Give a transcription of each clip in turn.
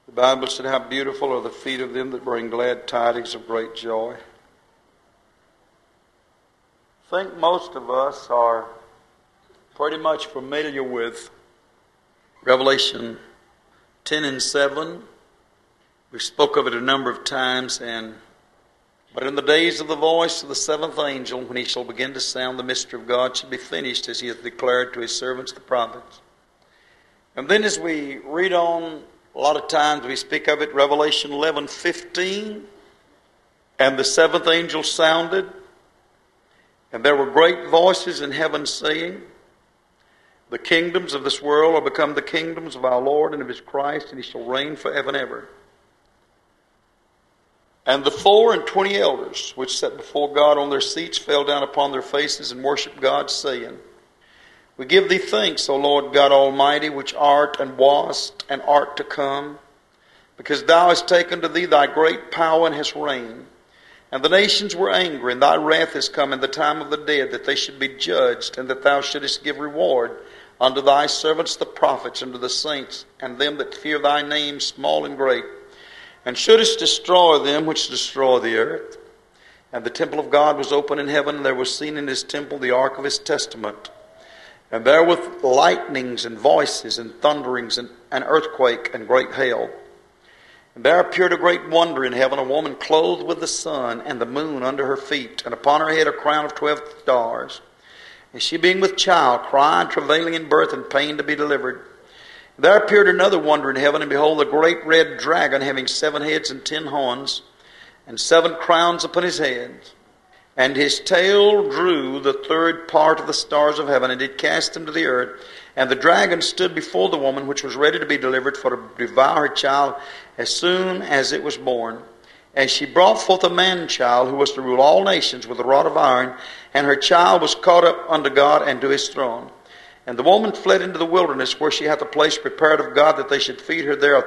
The Bible said, how beautiful are the feet of them that bring glad tidings of great joy. I think most of us are pretty much familiar with Revelation 10 and 7. We spoke of it a number of times. But in the days of the voice of the seventh angel, when he shall begin to sound, the mystery of God shall be finished, as he hath declared to his servants the prophets. And then as we read on, a lot of times we speak of it, Revelation 11:15, and the seventh angel sounded, and there were great voices in heaven saying, the kingdoms of this world are become the kingdoms of our Lord and of his Christ, and he shall reign forever and ever. And the 24 elders, which sat before God on their seats, fell down upon their faces and worshipped God, saying, we give thee thanks, O Lord God Almighty, which art and wast and art to come, because thou hast taken to thee thy great power and hast reigned. And the nations were angry, and thy wrath is come in the time of the dead, that they should be judged, and that thou shouldest give reward unto thy servants the prophets, and to the saints, and them that fear thy name, small and great, and shouldest destroy them which destroy the earth. And the temple of God was open in heaven, and there was seen in his temple the ark of his testament. And there were lightnings and voices and thunderings and an earthquake and great hail. And there appeared a great wonder in heaven, a woman clothed with the sun and the moon under her feet, and upon her head a crown of 12 stars. And she being with child, crying, travailing in birth, and pain to be delivered. And there appeared another wonder in heaven, and behold, a great red dragon, having 7 heads and 10 horns, and 7 crowns upon his heads. And his tail drew the third part of the stars of heaven, and did cast them to the earth. And the dragon stood before the woman, which was ready to be delivered, for to devour her child as soon as it was born. And she brought forth a man-child, who was to rule all nations with a rod of iron. And her child was caught up unto God and to his throne. And the woman fled into the wilderness, where she hath a place prepared of God, that they should feed her there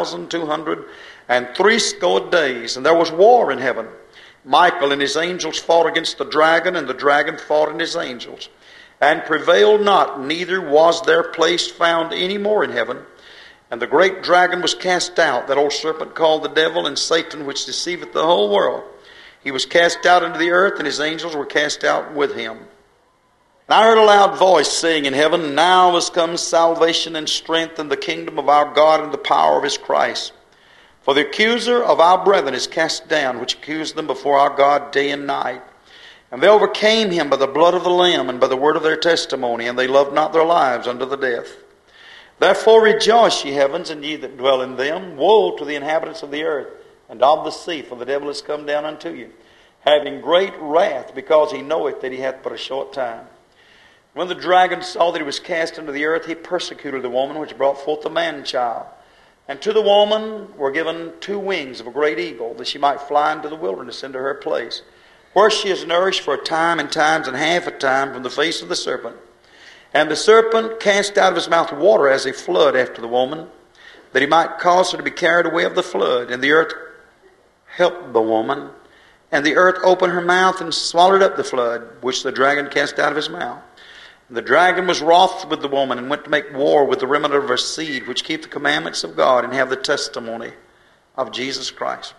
1,260 days. And there was war in heaven. Michael and his angels fought against the dragon, and the dragon fought and his angels, and prevailed not, neither was their place found any more in heaven. And the great dragon was cast out, that old serpent called the devil and Satan, which deceiveth the whole world. He was cast out into the earth, and his angels were cast out with him. And I heard a loud voice saying in heaven, now is come salvation and strength, and the kingdom of our God, and the power of his Christ. For the accuser of our brethren is cast down, which accused them before our God day and night. And they overcame him by the blood of the Lamb, and by the word of their testimony, and they loved not their lives unto the death. Therefore rejoice, ye heavens, and ye that dwell in them. Woe to the inhabitants of the earth and of the sea, for the devil is come down unto you, having great wrath, because he knoweth that he hath but a short time. When the dragon saw that he was cast into the earth, he persecuted the woman which brought forth the man-child. And to the woman were given 2 wings of a great eagle, that she might fly into the wilderness, into her place, where she is nourished for a time and times and half a time from the face of the serpent. And the serpent cast out of his mouth water as a flood after the woman, that he might cause her to be carried away of the flood. And the earth helped the woman, and the earth opened her mouth and swallowed up the flood, which the dragon cast out of his mouth. The dragon was wroth with the woman, and went to make war with the remnant of her seed, which keep the commandments of God and have the testimony of Jesus Christ.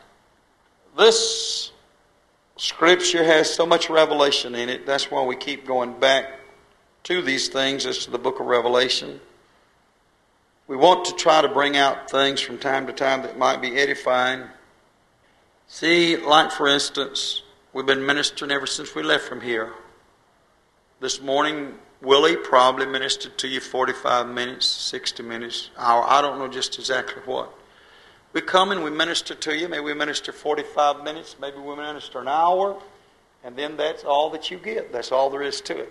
This scripture has so much revelation in it. That's why we keep going back to these things as to the book of Revelation. We want to try to bring out things from time to time that might be edifying. See, like for instance, we've been ministering ever since we left from here. This morning, Willie probably ministered to you 45 minutes, 60 minutes, hour. I don't know just exactly what. We come and we minister to you. Maybe we minister 45 minutes. Maybe we minister an hour. And then that's all that you get. That's all there is to it.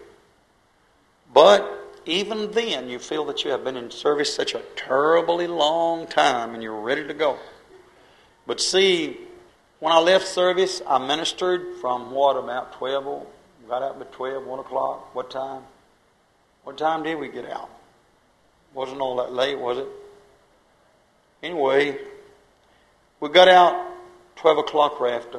But even then, you feel that you have been in service such a terribly long time and you're ready to go. But see, when I left service, I ministered from about 12. Got out by 12, 1 o'clock. What time? What time did we get out? Wasn't all that late, was it? Anyway, we got out 12 o'clock or after.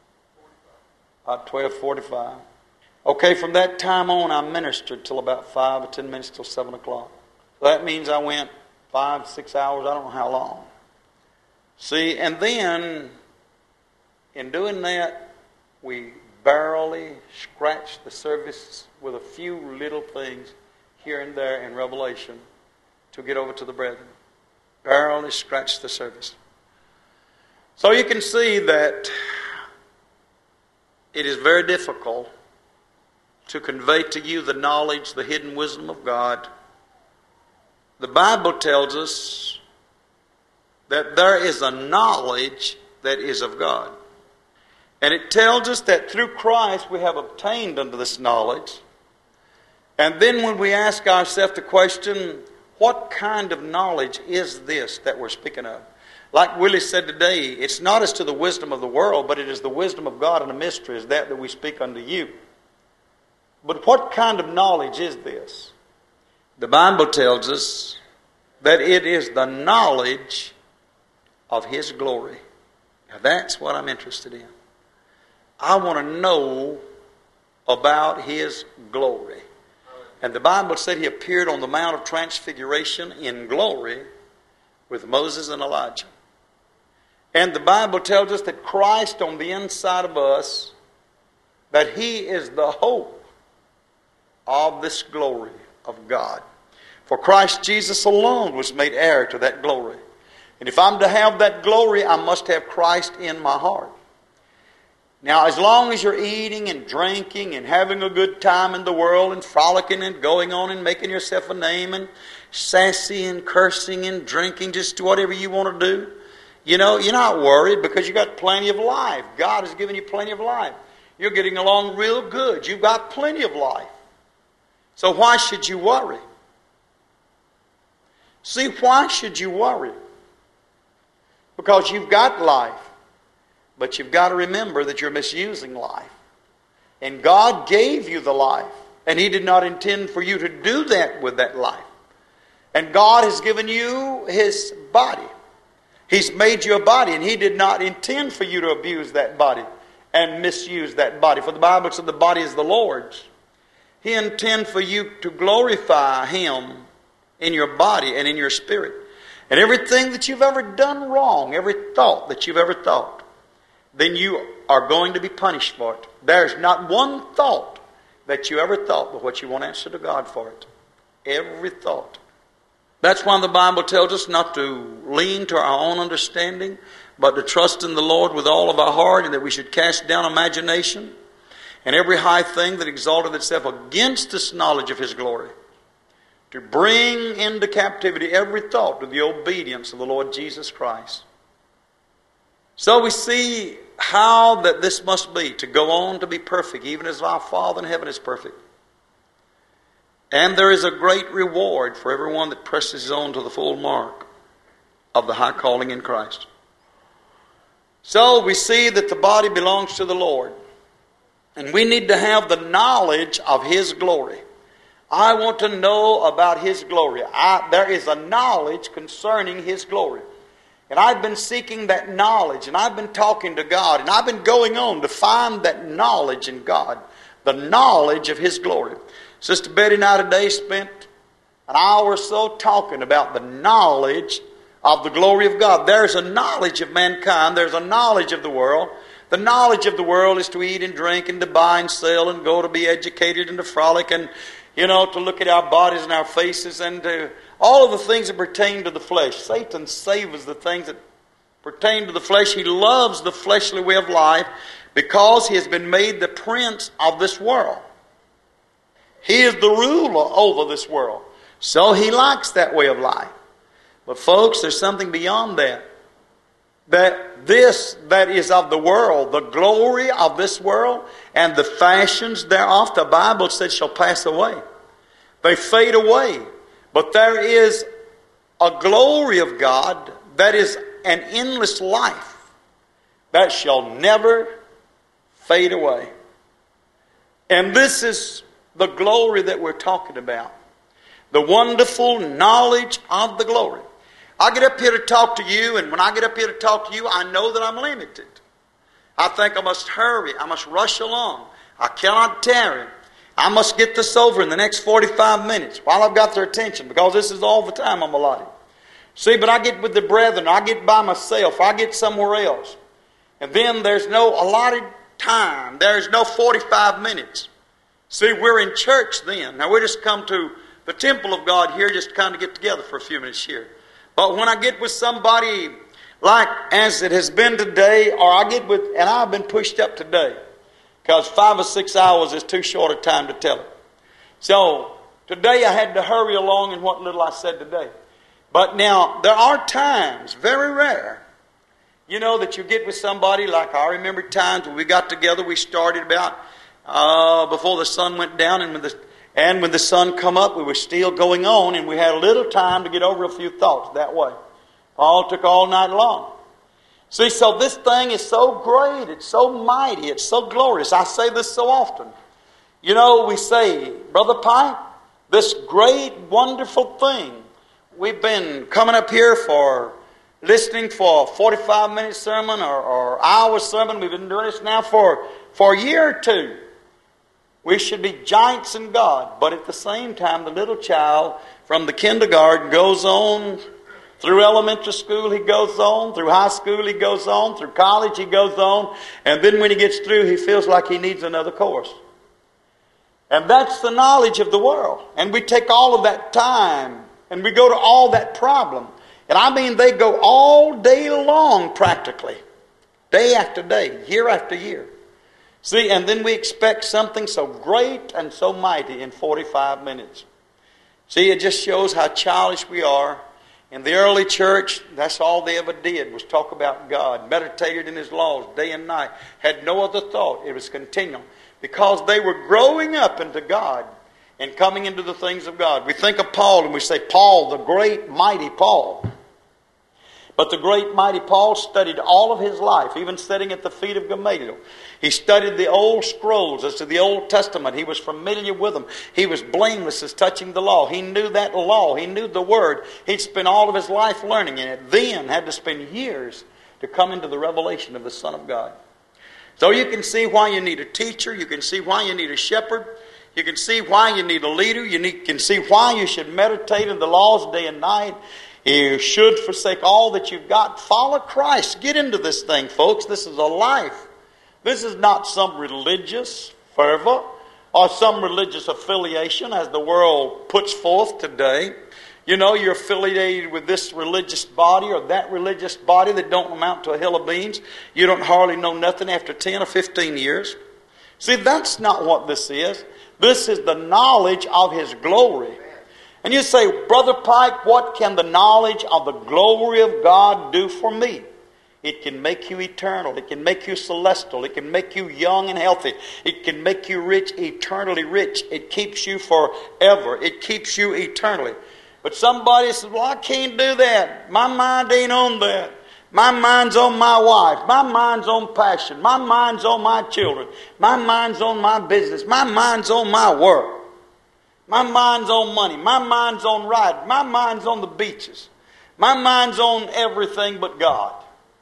About 12:45. Okay, from that time on, I ministered till about 5 or 10 minutes till 7 o'clock. So that means I went 5, 6 hours, I don't know how long. See, and then in doing that, we barely scratch the surface with a few little things here and there in Revelation to get over to the brethren. Barely scratch the surface. So you can see that it is very difficult to convey to you the knowledge, the hidden wisdom of God. The Bible tells us that there is a knowledge that is of God. And it tells us that through Christ we have obtained unto this knowledge. And then when we ask ourselves the question, what kind of knowledge is this that we're speaking of? Like Willie said today, it's not as to the wisdom of the world, but it is the wisdom of God and the mystery is that we speak unto you. But what kind of knowledge is this? The Bible tells us that it is the knowledge of His glory. Now that's what I'm interested in. I want to know about His glory. And the Bible said He appeared on the Mount of Transfiguration in glory with Moses and Elijah. And the Bible tells us that Christ on the inside of us, that He is the hope of this glory of God. For Christ Jesus alone was made heir to that glory. And if I'm to have that glory, I must have Christ in my heart. Now, as long as you're eating and drinking and having a good time in the world and frolicking and going on and making yourself a name and sassy and cursing and drinking, just do whatever you want to do, you know, you're not worried because you got plenty of life. God has given you plenty of life. You're getting along real good. You've got plenty of life. So why should you worry? See, why should you worry? Because you've got life. But you've got to remember that you're misusing life. And God gave you the life. And He did not intend for you to do that with that life. And God has given you His body. He's made you a body. And He did not intend for you to abuse that body and misuse that body. For the Bible said the body is the Lord's. He intends for you to glorify Him in your body and in your spirit. And everything that you've ever done wrong, every thought that you've ever thought, then you are going to be punished for it. There's not one thought that you ever thought but what you won't answer to God for it. Every thought. That's why the Bible tells us not to lean to our own understanding, but to trust in the Lord with all of our heart, and that we should cast down imagination and every high thing that exalted itself against this knowledge of His glory, to bring into captivity every thought to the obedience of the Lord Jesus Christ. So we see how that this must be, to go on to be perfect, even as our Father in heaven is perfect. And there is a great reward for everyone that presses on to the full mark of the high calling in Christ. So we see that the body belongs to the Lord. And we need to have the knowledge of His glory. I want to know about His glory. There is a knowledge concerning His glory. And I've been seeking that knowledge, and I've been talking to God, and I've been going on to find that knowledge in God, the knowledge of His glory. Sister Betty and I today spent an hour or so talking about the knowledge of the glory of God. There's a knowledge of mankind. There's a knowledge of the world. The knowledge of the world is to eat and drink and to buy and sell and go to be educated and to frolic and, to look at our bodies and our faces and to all of the things that pertain to the flesh. Satan savors the things that pertain to the flesh. He loves the fleshly way of life because he has been made the prince of this world. He is the ruler over this world. So he likes that way of life. But folks, there's something beyond that. That this that is of the world, the glory of this world and the fashions thereof, the Bible says shall pass away. They fade away. But there is a glory of God that is an endless life that shall never fade away. And this is the glory that we're talking about. The wonderful knowledge of the glory. I get up here to talk to you, and when I get up here to talk to you, I know that I'm limited. I think I must hurry. I must rush along. I cannot tarry. I must get this over in the next 45 minutes while I've got their attention, because this is all the time I'm allotted. See, but I get with the brethren, I get by myself, I get somewhere else. And then there's no allotted time. There's no 45 minutes. See, we're in church then. Now we just come to the temple of God here just to kind of get together for a few minutes here. But when I get with somebody like as it has been today, or I get with, and I've been pushed up today, because 5 or 6 hours is too short a time to tell it. So today I had to hurry along in what little I said today. But now there are times, very rare, that you get with somebody, like I remember times when we got together, we started about before the sun went down, and when the sun come up, we were still going on, and we had a little time to get over a few thoughts that way. Paul took all night long. See, so this thing is so great, it's so mighty, it's so glorious. I say this so often. We say, Brother Pike, this great, wonderful thing, we've been coming up here for listening for a 45-minute sermon or hour sermon. We've been doing this now for a year or two. We should be giants in God. But at the same time, the little child from the kindergarten goes on, through elementary school he goes on, through high school he goes on, through college he goes on, and then when he gets through he feels like he needs another course. And that's the knowledge of the world. And we take all of that time and we go to all that problem. And I mean they go all day long practically. Day after day, year after year. See, and then we expect something so great and so mighty in 45 minutes. See, it just shows how childish we are. In the early church, that's all they ever did was talk about God, meditated in His laws day and night, had no other thought. It was continual because they were growing up into God and coming into the things of God. We think of Paul and we say, Paul, the great, mighty Paul. But the great, mighty Paul studied all of his life, even sitting at the feet of Gamaliel. He studied the old scrolls as to the Old Testament. He was familiar with them. He was blameless as touching the law. He knew that law. He knew the Word. He'd spent all of his life learning in it. Then had to spend years to come into the revelation of the Son of God. So you can see why you need a teacher. You can see why you need a shepherd. You can see why you need a leader. Can see why you should meditate in the laws day and night. You should forsake all that you've got. Follow Christ. Get into this thing, folks. This is a life. This is not some religious fervor or some religious affiliation as the world puts forth today. You're affiliated with this religious body or that religious body that don't amount to a hill of beans. You don't hardly know nothing after 10 or 15 years. See, that's not what this is. This is the knowledge of His glory. And you say, Brother Pike, what can the knowledge of the glory of God do for me? It can make you eternal. It can make you celestial. It can make you young and healthy. It can make you rich, eternally rich. It keeps you forever. It keeps you eternally. But somebody says, well, I can't do that. My mind ain't on that. My mind's on my wife. My mind's on passion. My mind's on my children. My mind's on my business. My mind's on my work. My mind's on money. My mind's on riding. My mind's on the beaches. My mind's on everything but God.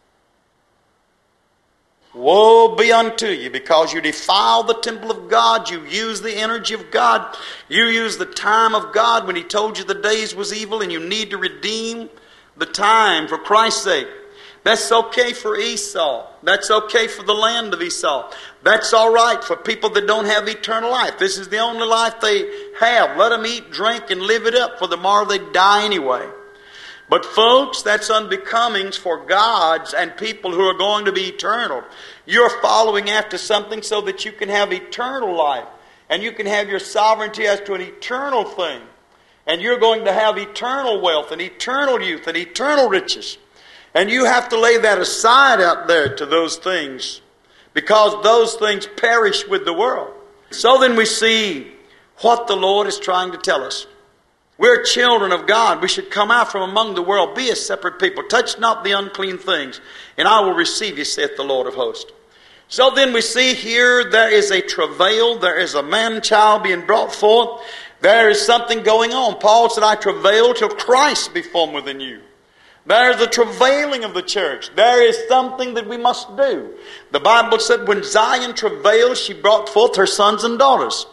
Woe be unto you, because you defile the temple of God. You use the energy of God. You use the time of God when He told you the days was evil and you need to redeem the time for Christ's sake. That's okay for Esau. That's okay for the land of Esau. That's all right for people that don't have eternal life. This is the only life they have. Let them eat, drink, and live it up, for tomorrow they die anyway. But folks, that's unbecoming for gods and people who are going to be eternal. You're following after something so that you can have eternal life. And you can have your sovereignty as to an eternal thing. And you're going to have eternal wealth and eternal youth and eternal riches. And you have to lay that aside out there to those things, because those things perish with the world. So then we see what the Lord is trying to tell us. We're children of God. We should come out from among the world. Be a separate people. Touch not the unclean things, and I will receive you, saith the Lord of hosts. So then we see here there is a travail. There is a man-child being brought forth. There is something going on. Paul said, I travail till Christ be formed within you. There's the travailing of the church. There is something that we must do. The Bible said when Zion travailed, she brought forth her sons and daughters.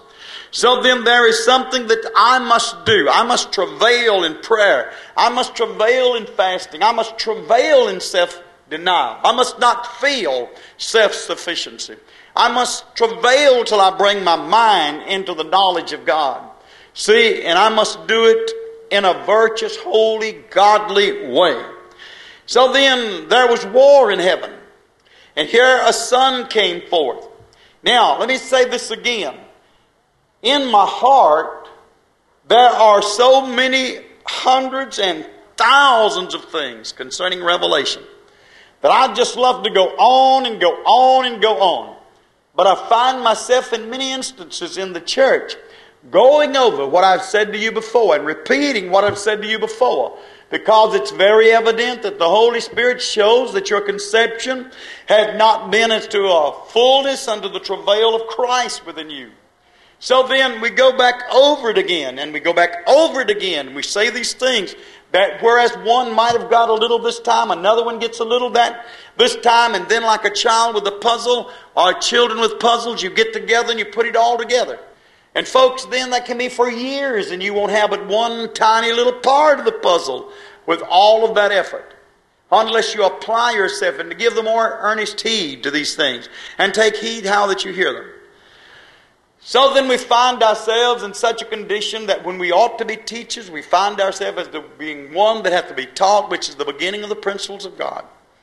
So then there is something that I must do. I must travail in prayer. I must travail in fasting. I must travail in self-denial. I must not feel self-sufficiency. I must travail till I bring my mind into the knowledge of God. See, and I must do it in a virtuous, holy, godly way. So then there was war in heaven. And here a son came forth. Now, let me say this again. In my heart, there are so many hundreds and thousands of things concerning Revelation that I just love to go on and go on and go on. But I find myself in many instances in the church going over what I've said to you before and repeating what I've said to you before, because it's very evident that the Holy Spirit shows that your conception had not been as to a fullness unto the travail of Christ within you. So then we go back over it again, and we go back over it again. We say these things that whereas one might have got a little this time, another one gets a little that this time, and then like a child with a puzzle or children with puzzles, you get together and you put it all together. And folks, then that can be for years, and you won't have but one tiny little part of the puzzle with all of that effort. Unless you apply yourself and to give the more earnest heed to these things, and take heed how that you hear them. So then we find ourselves in such a condition that when we ought to be teachers, we find ourselves as being one that has to be taught, which is the beginning of the principles of God.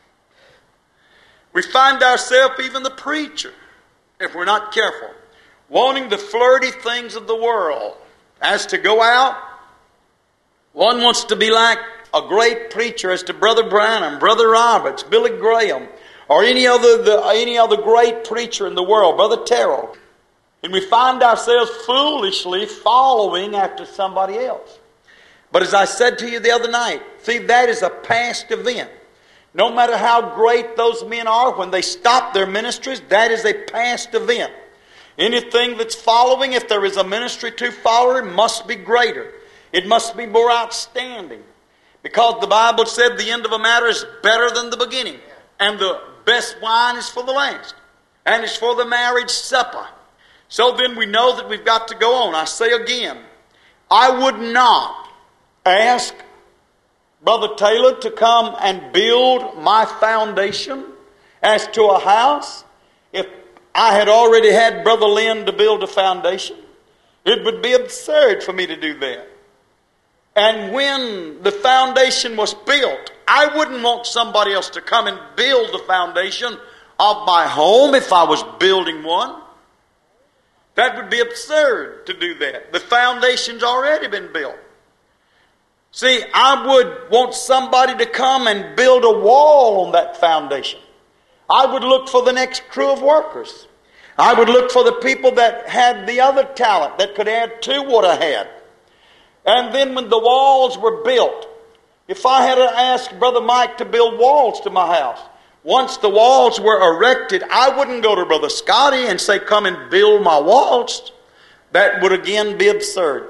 We find ourselves, even the preacher, if we're not careful, wanting the flirty things of the world. As to go out, one wants to be like a great preacher as to Brother Branham, Brother Roberts, Billy Graham, or any other great preacher in the world, Brother Terrell. And we find ourselves foolishly following after somebody else. But as I said to you the other night, see, that is a past event. No matter how great those men are, when they stop their ministries, that is a past event. Anything that's following, if there is a ministry to follow, it must be greater. It must be more outstanding. Because the Bible said the end of a matter is better than the beginning. And the best wine is for the last. And it's for the marriage supper. So then we know that we've got to go on. I say again, I would not ask Brother Taylor to come and build my foundation as to a house if I had already had Brother Lynn to build a foundation. It would be absurd for me to do that. And when the foundation was built, I wouldn't want somebody else to come and build the foundation of my home if I was building one. That would be absurd to do that. The foundation's already been built. See, I would want somebody to come and build a wall on that foundation. I would look for the next crew of workers. I would look for the people that had the other talent that could add to what I had. And then when the walls were built, if I had asked Brother Mike to build walls to my house, once the walls were erected, I wouldn't go to Brother Scotty and say, come and build my walls. That would again be absurd.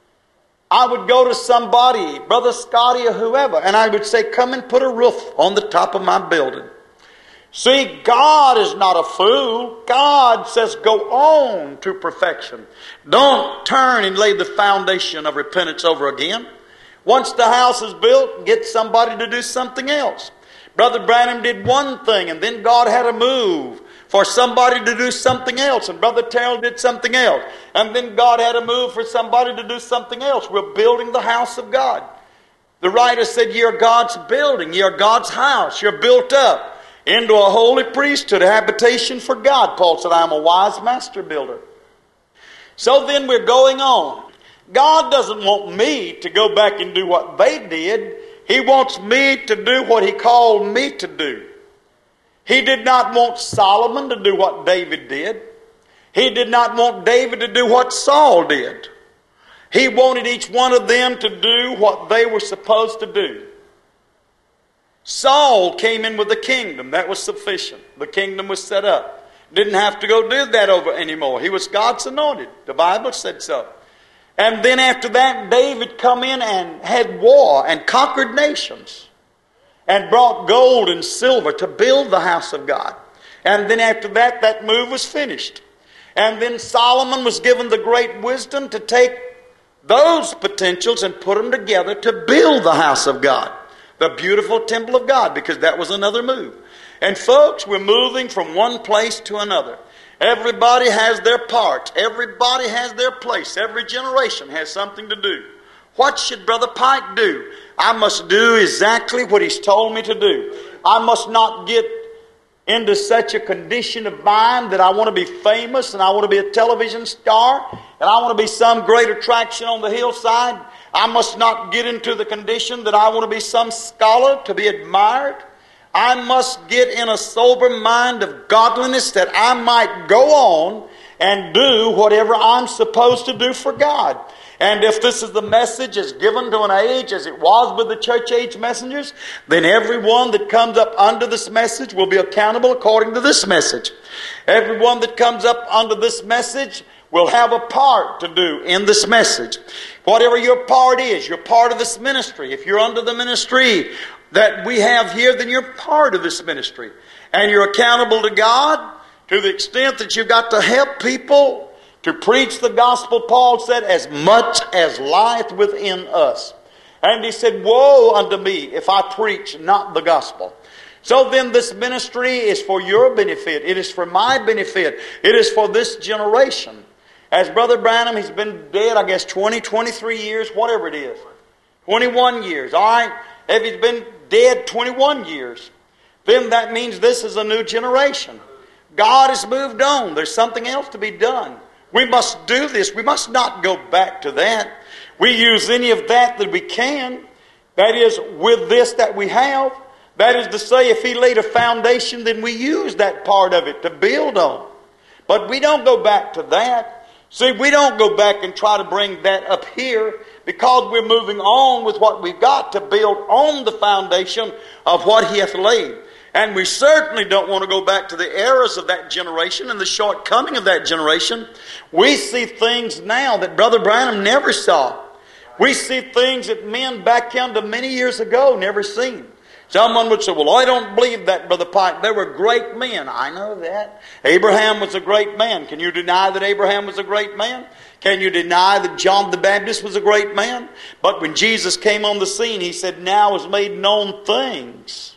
I would go to somebody, Brother Scotty or whoever, and I would say, come and put a roof on the top of my building. See, God is not a fool. God says go on to perfection. Don't turn and lay the foundation of repentance over again. Once the house is built, get somebody to do something else. Brother Branham did one thing, and then God had to move for somebody to do something else. And Brother Terrell did something else. And then God had to move for somebody to do something else. We're building the house of God. The writer said, you're God's building. You're God's house. You're built up into a holy priesthood, a habitation for God. Paul said, I am a wise master builder. So then we're going on. God doesn't want me to go back and do what they did. He wants me to do what He called me to do. He did not want Solomon to do what David did. He did not want David to do what Saul did. He wanted each one of them to do what they were supposed to do. Saul came in with the kingdom. That was sufficient. The kingdom was set up. Didn't have to go do that over anymore. He was God's anointed. The Bible said so. And then after that, David come in and had war and conquered nations and brought gold and silver to build the house of God. And then after that, that move was finished. And then Solomon was given the great wisdom to take those potentials and put them together to build the house of God, the beautiful temple of God, because that was another move. And folks, we're moving from one place to another. Everybody has their part. Everybody has their place. Every generation has something to do. What should Brother Pike do? I must do exactly what he's told me to do. I must not get into such a condition of mind that I want to be famous and I want to be a television star and I want to be some great attraction on the hillside. I must not get into the condition that I want to be some scholar to be admired. I must get in a sober mind of godliness that I might go on and do whatever I'm supposed to do for God. And if this is the message as given to an age as it was with the church age messengers, then everyone that comes up under this message will be accountable according to this message. Everyone that comes up under this message will have a part to do in this message. Whatever your part is, you're part of this ministry. If you're under the ministry that we have here, then you're part of this ministry. And you're accountable to God to the extent that you've got to help people to preach the gospel, Paul said, as much as lieth within us. And he said, woe unto me if I preach not the gospel. So then this ministry is for your benefit. It is for my benefit. It is for this generation. As Brother Branham, he's been dead, I guess, 20, 23 years, whatever it is. 21 years, all right? If he's been dead 21 years, then that means this is a new generation. God has moved on. There's something else to be done. We must do this. We must not go back to that. We use any of that we can. That is, with this that we have. That is to say, if He laid a foundation, then we use that part of it to build on. But we don't go back to that. See, we don't go back and try to bring that up here because we're moving on with what we've got to build on the foundation of what He hath laid. And we certainly don't want to go back to the errors of that generation and the shortcoming of that generation. We see things now that Brother Branham never saw. We see things that men back down to many years ago never seen. Someone would say, well, I don't believe that, Brother Pike. They were great men. I know that. Abraham was a great man. Can you deny that Abraham was a great man? Can you deny that John the Baptist was a great man? But when Jesus came on the scene, He said, now is made known things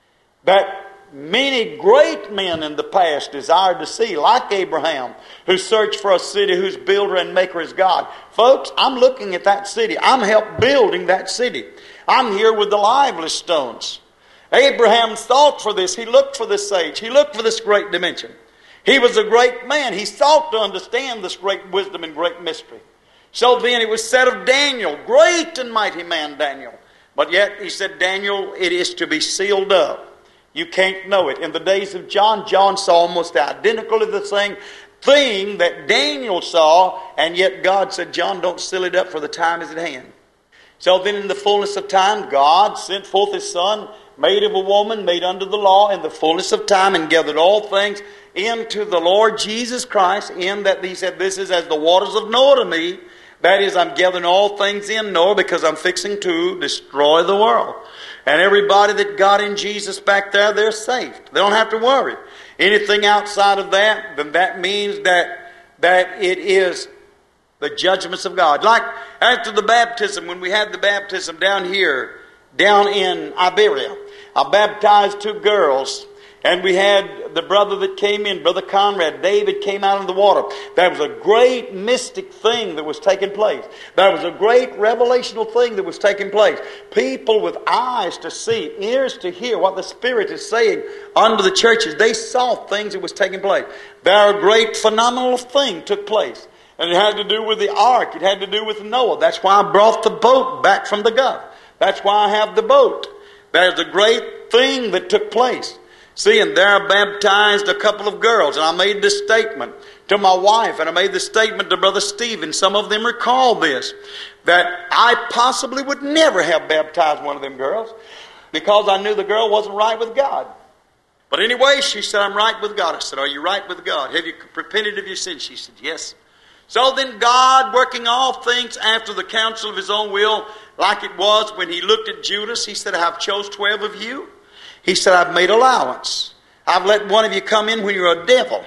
that many great men in the past desired to see, like Abraham, who searched for a city whose builder and maker is God. Folks, I'm looking at that city. I'm helped building that city. I'm here with the lively stones. Abraham sought for this. He looked for this age. He looked for this great dimension. He was a great man. He sought to understand this great wisdom and great mystery. So then it was said of Daniel, great and mighty man Daniel. But yet he said, Daniel, it is to be sealed up. You can't know it. In the days of John, John saw almost identically the same thing that Daniel saw, and yet God said, John, don't seal it up, for the time is at hand. So then in the fullness of time, God sent forth His Son, made of a woman, made under the law, in the fullness of time, and gathered all things into the Lord Jesus Christ, in that He said, this is as the waters of Noah to me. That is, I'm gathering all things in Noah because I'm fixing to destroy the world. And everybody that got in Jesus back there, they're saved. They don't have to worry. Anything outside of that, then that means that it is the judgments of God. Like after the baptism, when we had the baptism down here, down in Iberia, I baptized 2 girls. And we had the brother that came in, Brother Conrad. David came out of the water. That was a great mystic thing that was taking place. That was a great revelational thing that was taking place. People with eyes to see, ears to hear what the Spirit is saying unto the churches. They saw things that was taking place. There a great phenomenal thing took place. And it had to do with the ark. It had to do with Noah. That's why I brought the boat back from the Gulf. That's why I have the boat. There's a great thing that took place. See, and there I baptized a couple of girls, and I made this statement to my wife, and I made this statement to Brother Stephen. Some of them recall this, that I possibly would never have baptized one of them girls because I knew the girl wasn't right with God. But anyway, she said, I'm right with God. I said, are you right with God? Have you repented of your sins? She said, yes. So then God, working all things after the counsel of His own will, like it was when He looked at Judas, He said, I have chose 12 of you. He said, I've made allowance. I've let one of you come in when you're a devil.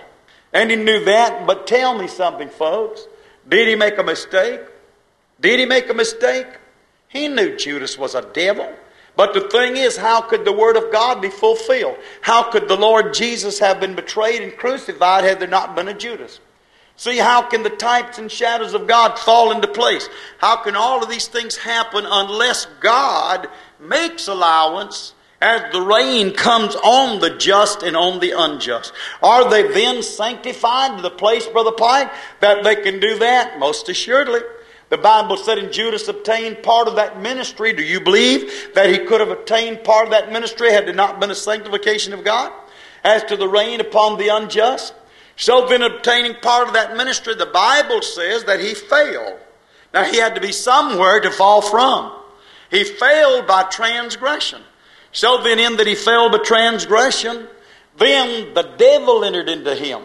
And he knew that. But tell me something, folks. Did he make a mistake? Did he make a mistake? He knew Judas was a devil. But the thing is, how could the Word of God be fulfilled? How could the Lord Jesus have been betrayed and crucified had there not been a Judas? See, how can the types and shadows of God fall into place? How can all of these things happen unless God makes allowance as the rain comes on the just and on the unjust? Are they then sanctified to the place, Brother Pike, that they can do that? Most assuredly. The Bible said, and Judas obtained part of that ministry. Do you believe that he could have obtained part of that ministry had there not been a sanctification of God? As to the rain upon the unjust? So then, obtaining part of that ministry, the Bible says that he failed. Now, he had to be somewhere to fall from. He failed by transgression. So then, in that he failed by transgression, then the devil entered into him.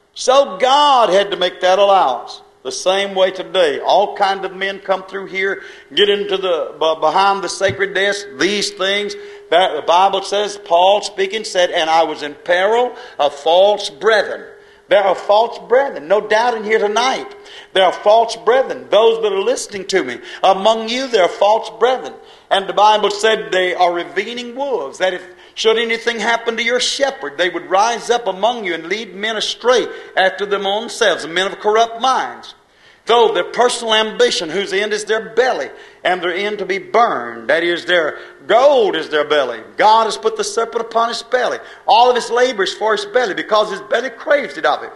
So God had to make that allowance. The same way today, all kinds of men come through here, get into behind the sacred desk, these things that the Bible says, Paul speaking said, and I was in peril of false brethren. There are false brethren, no doubt in here tonight. There are false brethren, those that are listening to me. Among you there are false brethren. And the Bible said they are ravening wolves, that if should anything happen to your shepherd, they would rise up among you and lead men astray after them own selves, men of corrupt minds. Though their personal ambition, whose end is their belly, and their end to be burned. That is, their gold is their belly. God has put the serpent upon his belly. All of his labor is for his belly, because his belly craves it of it.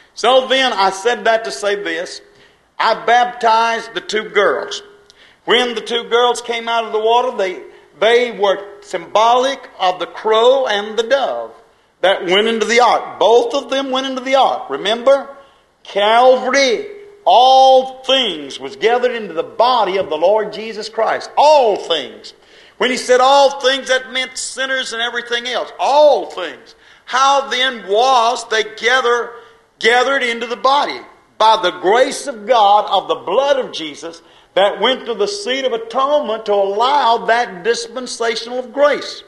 So then, I said that to say this. I baptized the two girls. When the two girls came out of the water, they were symbolic of the crow and the dove that went into the ark. Both of them went into the ark. Remember? Calvary. All things was gathered into the body of the Lord Jesus Christ. All things. When he said all things, that meant sinners and everything else. All things. How then was they gathered into the body? By the grace of God, of the blood of Jesus, that went to the seat of atonement to allow that dispensation of grace,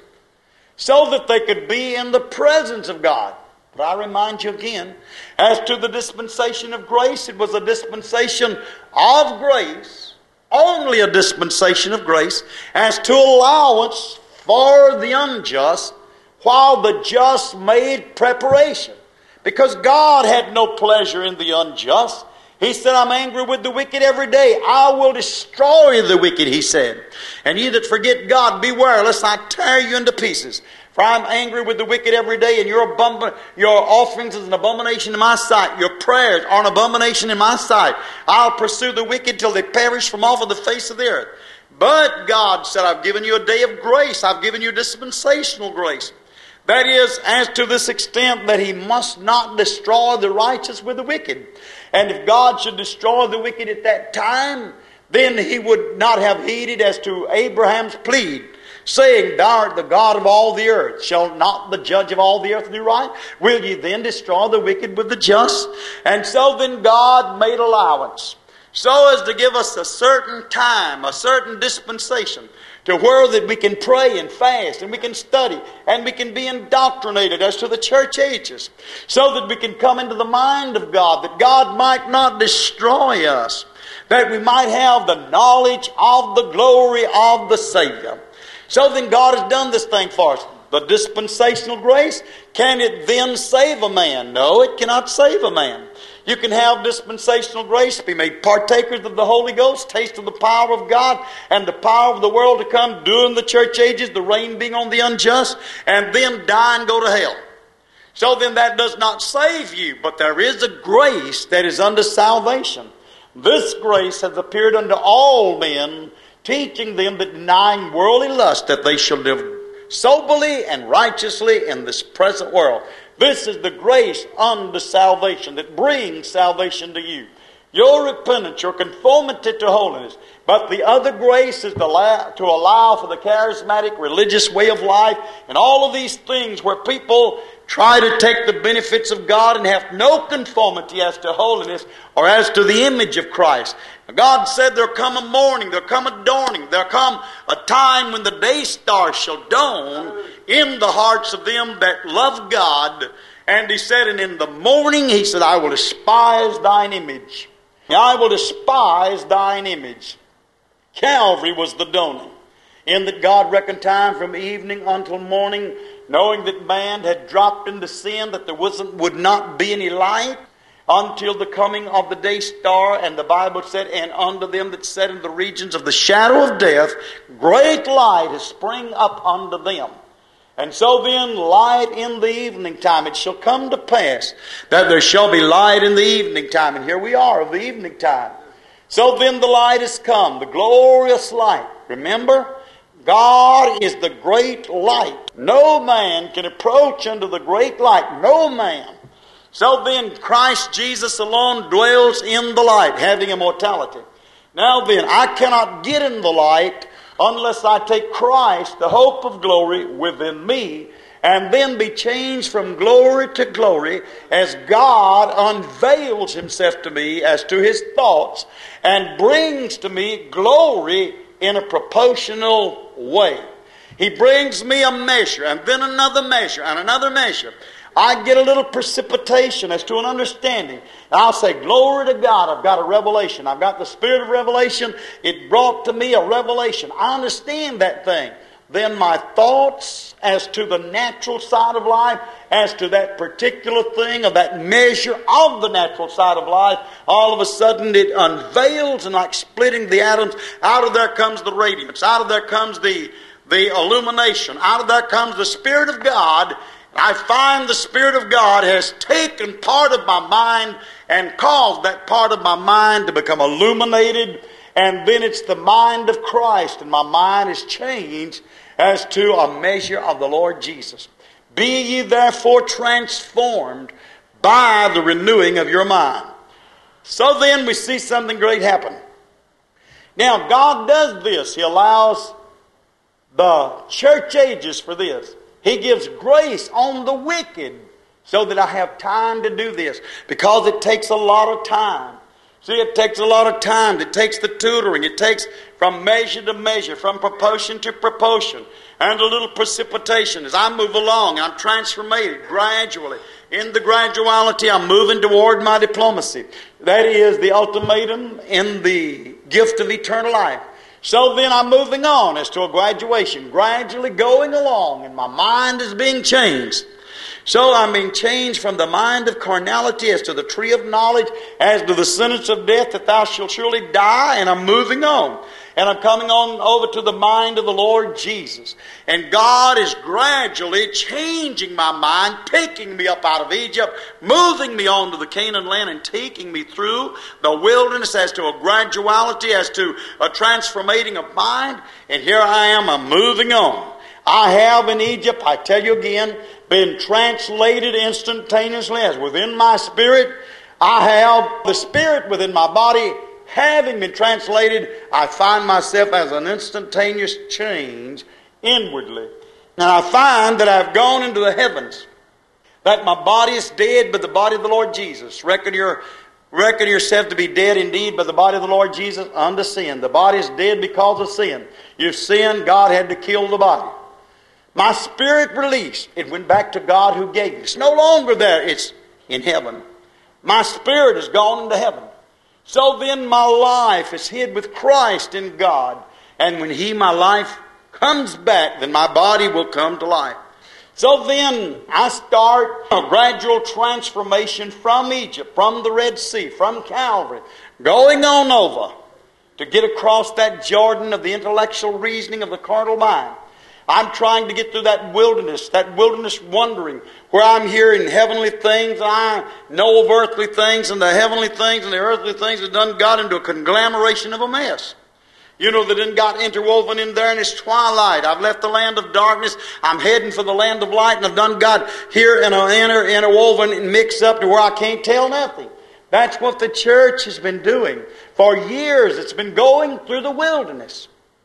so that they could be in the presence of God. But I remind you again, as to the dispensation of grace, it was a dispensation of grace, only a dispensation of grace, as to allowance for the unjust, while the just made preparation. Because God had no pleasure in the unjust. He said, I'm angry with the wicked every day. I will destroy the wicked, he said. And ye that forget God, beware, lest I tear you into pieces. For I'm angry with the wicked every day, and your offerings is an abomination in my sight. Your prayers are an abomination in my sight. I'll pursue the wicked till they perish from off of the face of the earth. But God said, I've given you a day of grace. I've given you dispensational grace. That is, as to this extent that he must not destroy the righteous with the wicked. And if God should destroy the wicked at that time, then he would not have heeded as to Abraham's plea, saying, Thou art the God of all the earth. Shall not the judge of all the earth do right? Will ye then destroy the wicked with the just? And so then God made allowance, so as to give us a certain time, a certain dispensation, to where that we can pray and fast, and we can study, and we can be indoctrinated as to the church ages, so that we can come into the mind of God, that God might not destroy us, that we might have the knowledge of the glory of the Savior. So then God has done this thing for us. The dispensational grace, can it then save a man? No, it cannot save a man. You can have dispensational grace, be made partakers of the Holy Ghost, taste of the power of God and the power of the world to come during the church ages, the rain being on the unjust, and then die and go to hell. So then that does not save you, but there is a grace that is unto salvation. This grace has appeared unto all men, teaching them that denying worldly lust, that they shall live soberly and righteously in this present world. This is the grace unto salvation that brings salvation to you. Your repentance, your conformity to holiness. But the other grace is to allow for the charismatic religious way of life and all of these things where people try to take the benefits of God and have no conformity as to holiness or as to the image of Christ. God said there'll come a morning, there'll come a dawning, there'll come a time when the day star shall dawn in the hearts of them that love God And he said, and in the morning, he said, I will despise thine image. I will despise thine image. Calvary was the dawning, in that God reckoned time from evening until morning, knowing that man had dropped into sin, that there would not be any light until the coming of the day star. And the Bible said, and unto them that sat in the regions of the shadow of death, great light has sprung up unto them. And so then, light in the evening time. It shall come to pass that there shall be light in the evening time. And here we are of the evening time. So then the light is come, the glorious light. Remember, God is the great light. No man can approach unto the great light. No man. So then, Christ Jesus alone dwells in the light, having immortality. Now then, I cannot get in the light unless I take Christ, the hope of glory, within me, and then be changed from glory to glory as God unveils Himself to me as to His thoughts and brings to me glory in a proportional way. He brings me a measure, and then another measure, and another measure. I get a little precipitation as to an understanding. And I'll say, glory to God, I've got a revelation. I've got the spirit of revelation. It brought to me a revelation. I understand that thing. Then my thoughts as to the natural side of life, as to that particular thing, of that measure of the natural side of life, all of a sudden it unveils, and like splitting the atoms, out of there comes the radiance. Out of there comes the illumination. Out of there comes the Spirit of God. I find the Spirit of God has taken part of my mind and caused that part of my mind to become illuminated, and then it's the mind of Christ, and my mind is changed as to a measure of the Lord Jesus. Be ye therefore transformed by the renewing of your mind. So then we see something great happen. Now God does this. He allows the church ages for this. He gives grace on the wicked so that I have time to do this, because it takes a lot of time. See, it takes a lot of time. It takes the tutoring. It takes from measure to measure, from proportion to proportion, and a little precipitation. As I move along, I'm transformed gradually. In the graduality, I'm moving toward my diplomacy. That is the ultimatum in the gift of eternal life. So then I'm moving on as to a graduation, gradually going along, and my mind is being changed. So I'm being changed from the mind of carnality as to the tree of knowledge, as to the sentence of death, that thou shalt surely die, and I'm moving on. And I'm coming on over to the mind of the Lord Jesus. And God is gradually changing my mind, taking me up out of Egypt, moving me on to the Canaan land, and taking me through the wilderness as to a graduality, as to a transformating of mind. And here I am, I'm moving on. I have in Egypt, I tell you again, been translated instantaneously as within my spirit. I have the spirit within my body. Having been translated, I find myself as an instantaneous change inwardly. And I find that I've gone into the heavens, that my body is dead by the body of the Lord Jesus. Reckon yourself to be dead indeed by the body of the Lord Jesus unto sin. The body is dead because of sin. You've sinned, God had to kill the body. My spirit released. It went back to God who gave it. It's no longer there. It's in heaven. My spirit has gone into heaven. So then my life is hid with Christ in God. And when my life comes back, then my body will come to life. So then I start a gradual transformation from Egypt, from the Red Sea, from Calvary, going on over to get across that Jordan of the intellectual reasoning of the carnal mind. I'm trying to get through that wilderness wandering, where I'm hearing heavenly things, and I know of earthly things, and the heavenly things and the earthly things have done got into a conglomeration of a mess. You know, they done got interwoven in there, and it's twilight. I've left the land of darkness. I'm heading for the land of light, and I've done got here interwoven and mixed up to where I can't tell nothing. That's what the church has been doing. For years, it's been going through the wilderness.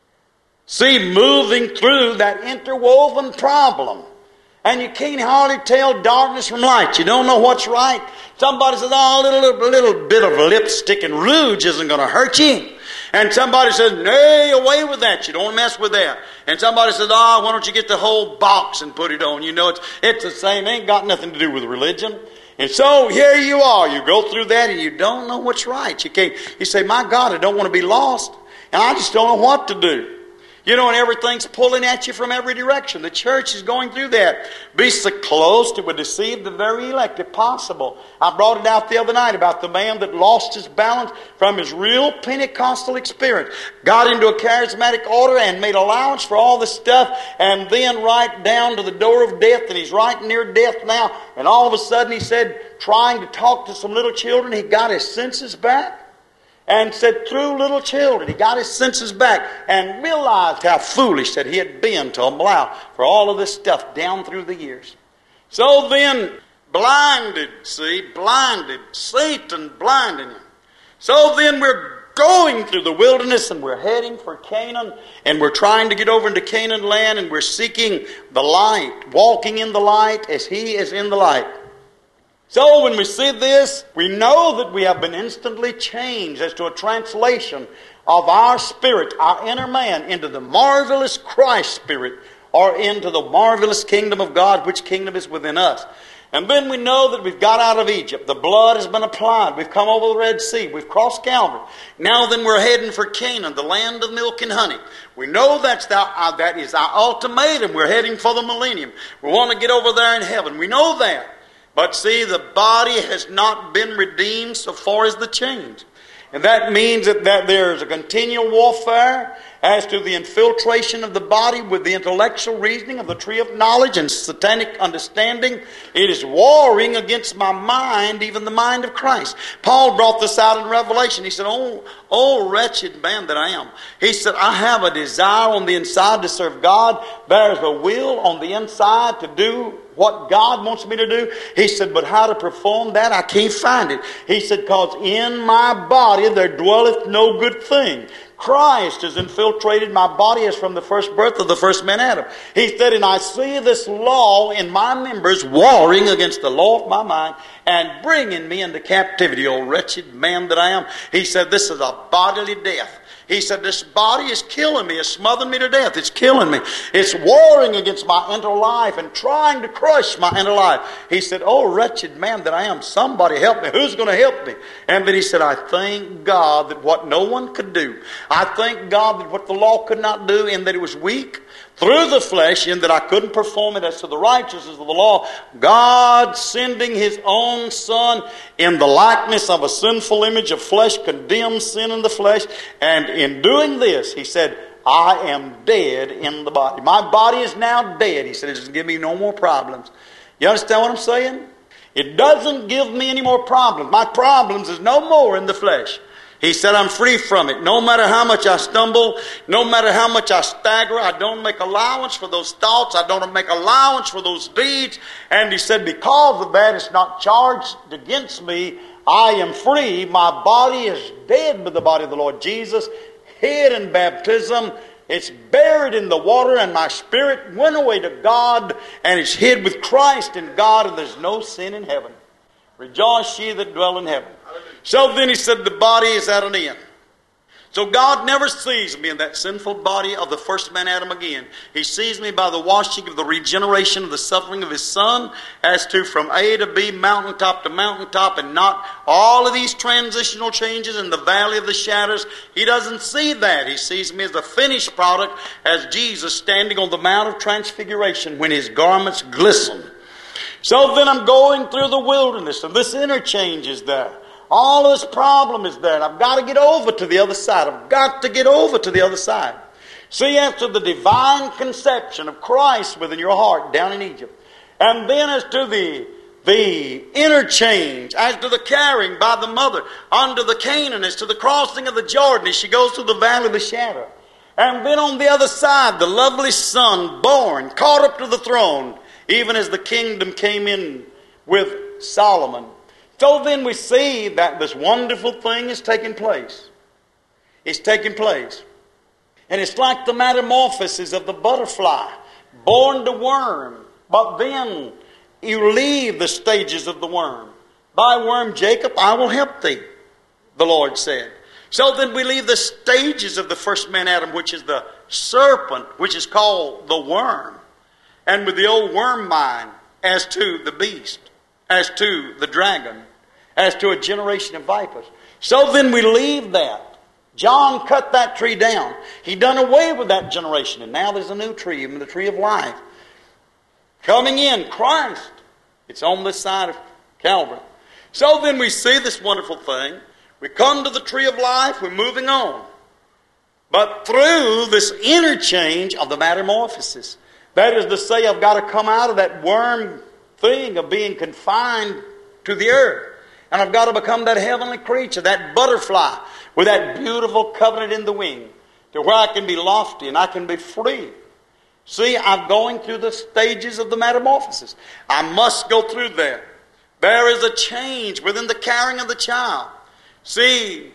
See, moving through that interwoven problem. And you can't hardly tell darkness from light. You don't know what's right. Somebody says, oh, a little bit of lipstick and rouge isn't going to hurt you. And somebody says, nay, away with that. You don't want to mess with that. And somebody says, why don't you get the whole box and put it on? You know, it's the same. It ain't got nothing to do with religion. And so here you are. You go through that and you don't know what's right. You say, my God, I don't want to be lost. And I just don't know what to do. You know, and everything's pulling at you from every direction. The church is going through that. Be so close, it would deceive the very elect if possible. I brought it out the other night about the man that lost his balance from his real Pentecostal experience. Got into a charismatic order and made allowance for all this stuff, and then right down to the door of death, and he's right near death now. And all of a sudden he said, trying to talk to some little children, he got his senses back. And said, through little children, he got his senses back and realized how foolish that he had been to allow for all of this stuff down through the years. So then, blinded, Satan blinded him. So then we're going through the wilderness and we're heading for Canaan, and we're trying to get over into Canaan land, and we're seeking the light, walking in the light as he is in the light. So when we see this, we know that we have been instantly changed as to a translation of our spirit, our inner man, into the marvelous Christ spirit, or into the marvelous kingdom of God, which kingdom is within us. And then we know that we've got out of Egypt. The blood has been applied. We've come over the Red Sea. We've crossed Calvary. Now then we're heading for Canaan, the land of milk and honey. We know that is our ultimatum. We're heading for the millennium. We want to get over there in heaven. We know that. But see, the body has not been redeemed so far as the change. And that means that there is a continual warfare as to the infiltration of the body with the intellectual reasoning of the tree of knowledge and satanic understanding. It is warring against my mind, even the mind of Christ. Paul brought this out in Revelation. He said, oh wretched man that I am. He said, I have a desire on the inside to serve God. There's a will on the inside to do what God wants me to do. He said, but how to perform that, I can't find it. He said, because in my body there dwelleth no good thing. Christ has infiltrated my body as from the first birth of the first man Adam. He said, and I see this law in my members warring against the law of my mind and bringing me into captivity, O wretched man that I am. He said, this is a bodily death. He said, this body is killing me. It's smothering me to death. It's killing me. It's warring against my inner life and trying to crush my inner life. He said, oh, wretched man that I am, somebody help me. Who's going to help me? And then he said, I thank God that what no one could do. I thank God that what the law could not do, and that it was weak through the flesh, in that I couldn't perform it as to the righteousness of the law. God sending His own Son in the likeness of a sinful image of flesh, condemned sin in the flesh. And in doing this, He said, I am dead in the body. My body is now dead. He said, it doesn't give me no more problems. You understand what I'm saying? It doesn't give me any more problems. My problems is no more in the flesh. He said, I'm free from it. No matter how much I stumble, no matter how much I stagger, I don't make allowance for those thoughts. I don't make allowance for those deeds. And he said, because of that, it's not charged against me. I am free. My body is dead with the body of the Lord Jesus, hid in baptism. It's buried in the water, and my spirit went away to God, and it's hid with Christ in God, and there's no sin in heaven. Rejoice ye that dwell in heaven. So then he said, the body is at an end. So God never sees me in that sinful body of the first man Adam again. He sees me by the washing of the regeneration of the suffering of His Son, as to from A to B, mountaintop to mountaintop, and not all of these transitional changes in the valley of the shadows. He doesn't see that. He sees me as a finished product, as Jesus standing on the Mount of Transfiguration when His garments glisten. So then I'm going through the wilderness, and this interchange is there. All of this problem is there, and I've got to get over to the other side. I've got to get over to the other side. See, after the divine conception of Christ within your heart down in Egypt, and then as to the interchange, as to the carrying by the mother unto the Canaan, as to the crossing of the Jordan, as she goes through the valley of the shadow. And then on the other side, the lovely Son born, caught up to the throne, even as the kingdom came in with Solomon. So then we see that this wonderful thing is taking place. It's taking place. And it's like the metamorphosis of the butterfly, born to worm, but then you leave the stages of the worm. Thy worm, Jacob, I will help thee, the Lord said. So then we leave the stages of the first man Adam, which is the serpent, which is called the worm, and with the old worm mind as to the beast, as to the dragon, as to a generation of vipers. So then we leave that. John cut that tree down. He done away with that generation, and now there's a new tree, even the tree of life. Coming in, Christ. It's on this side of Calvary. So then we see this wonderful thing. We come to the tree of life, we're moving on. But through this interchange of the metamorphosis, that is to say, I've got to come out of that worm thing of being confined to the earth. And I've got to become that heavenly creature, that butterfly with that beautiful covenant in the wing, to where I can be lofty and I can be free. See, I'm going through the stages of the metamorphosis. I must go through there. There is a change within the carrying of the child. See,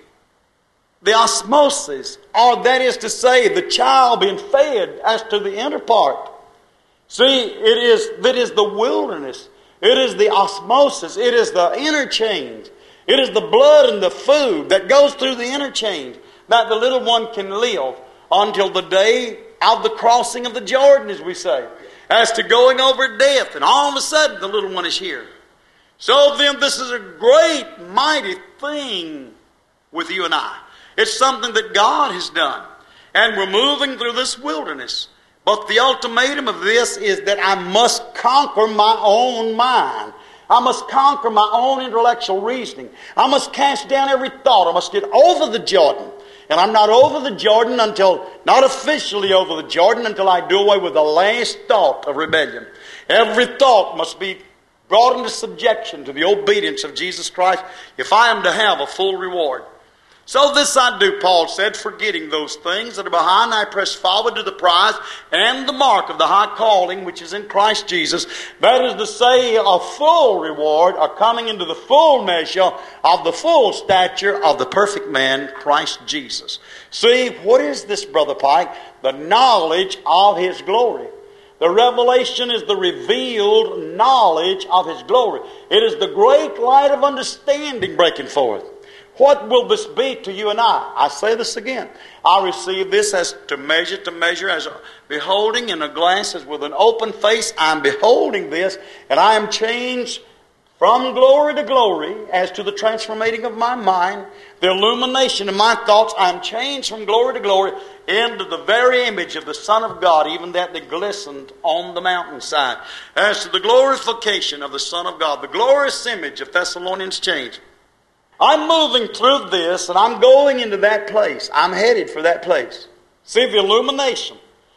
the osmosis, or that is to say, the child being fed as to the inner part. See, it is the wilderness. It is the osmosis. It is the interchange. It is the blood and the food that goes through the interchange that the little one can live until the day of the crossing of the Jordan, as we say, as to going over death. And all of a sudden, the little one is here. So then, this is a great, mighty thing with you and I. It's something that God has done. And we're moving through this wilderness. But the ultimatum of this is that I must conquer my own mind. I must conquer my own intellectual reasoning. I must cast down every thought. I must get over the Jordan. And I'm not over the Jordan not officially over the Jordan, until I do away with the last thought of rebellion. Every thought must be brought into subjection to the obedience of Jesus Christ if I am to have a full reward. So this I do, Paul said, forgetting those things that are behind, I press forward to the prize and the mark of the high calling which is in Christ Jesus. That is to say, a full reward, or coming into the full measure of the full stature of the perfect man, Christ Jesus. See, what is this, Brother Pike? The knowledge of His glory. The revelation is the revealed knowledge of His glory. It is the great light of understanding breaking forth. What will this be to you and I? I say this again. I receive this as to measure, as beholding in a glass, as with an open face. I'm beholding this, and I am changed from glory to glory as to the transformating of my mind, the illumination of my thoughts. I'm changed from glory to glory into the very image of the Son of God, even that glistened on the mountainside. As to the glorification of the Son of God, the glorious image of Thessalonians changed. I'm moving through this, and I'm going into that place. I'm headed for that place. See the illumination.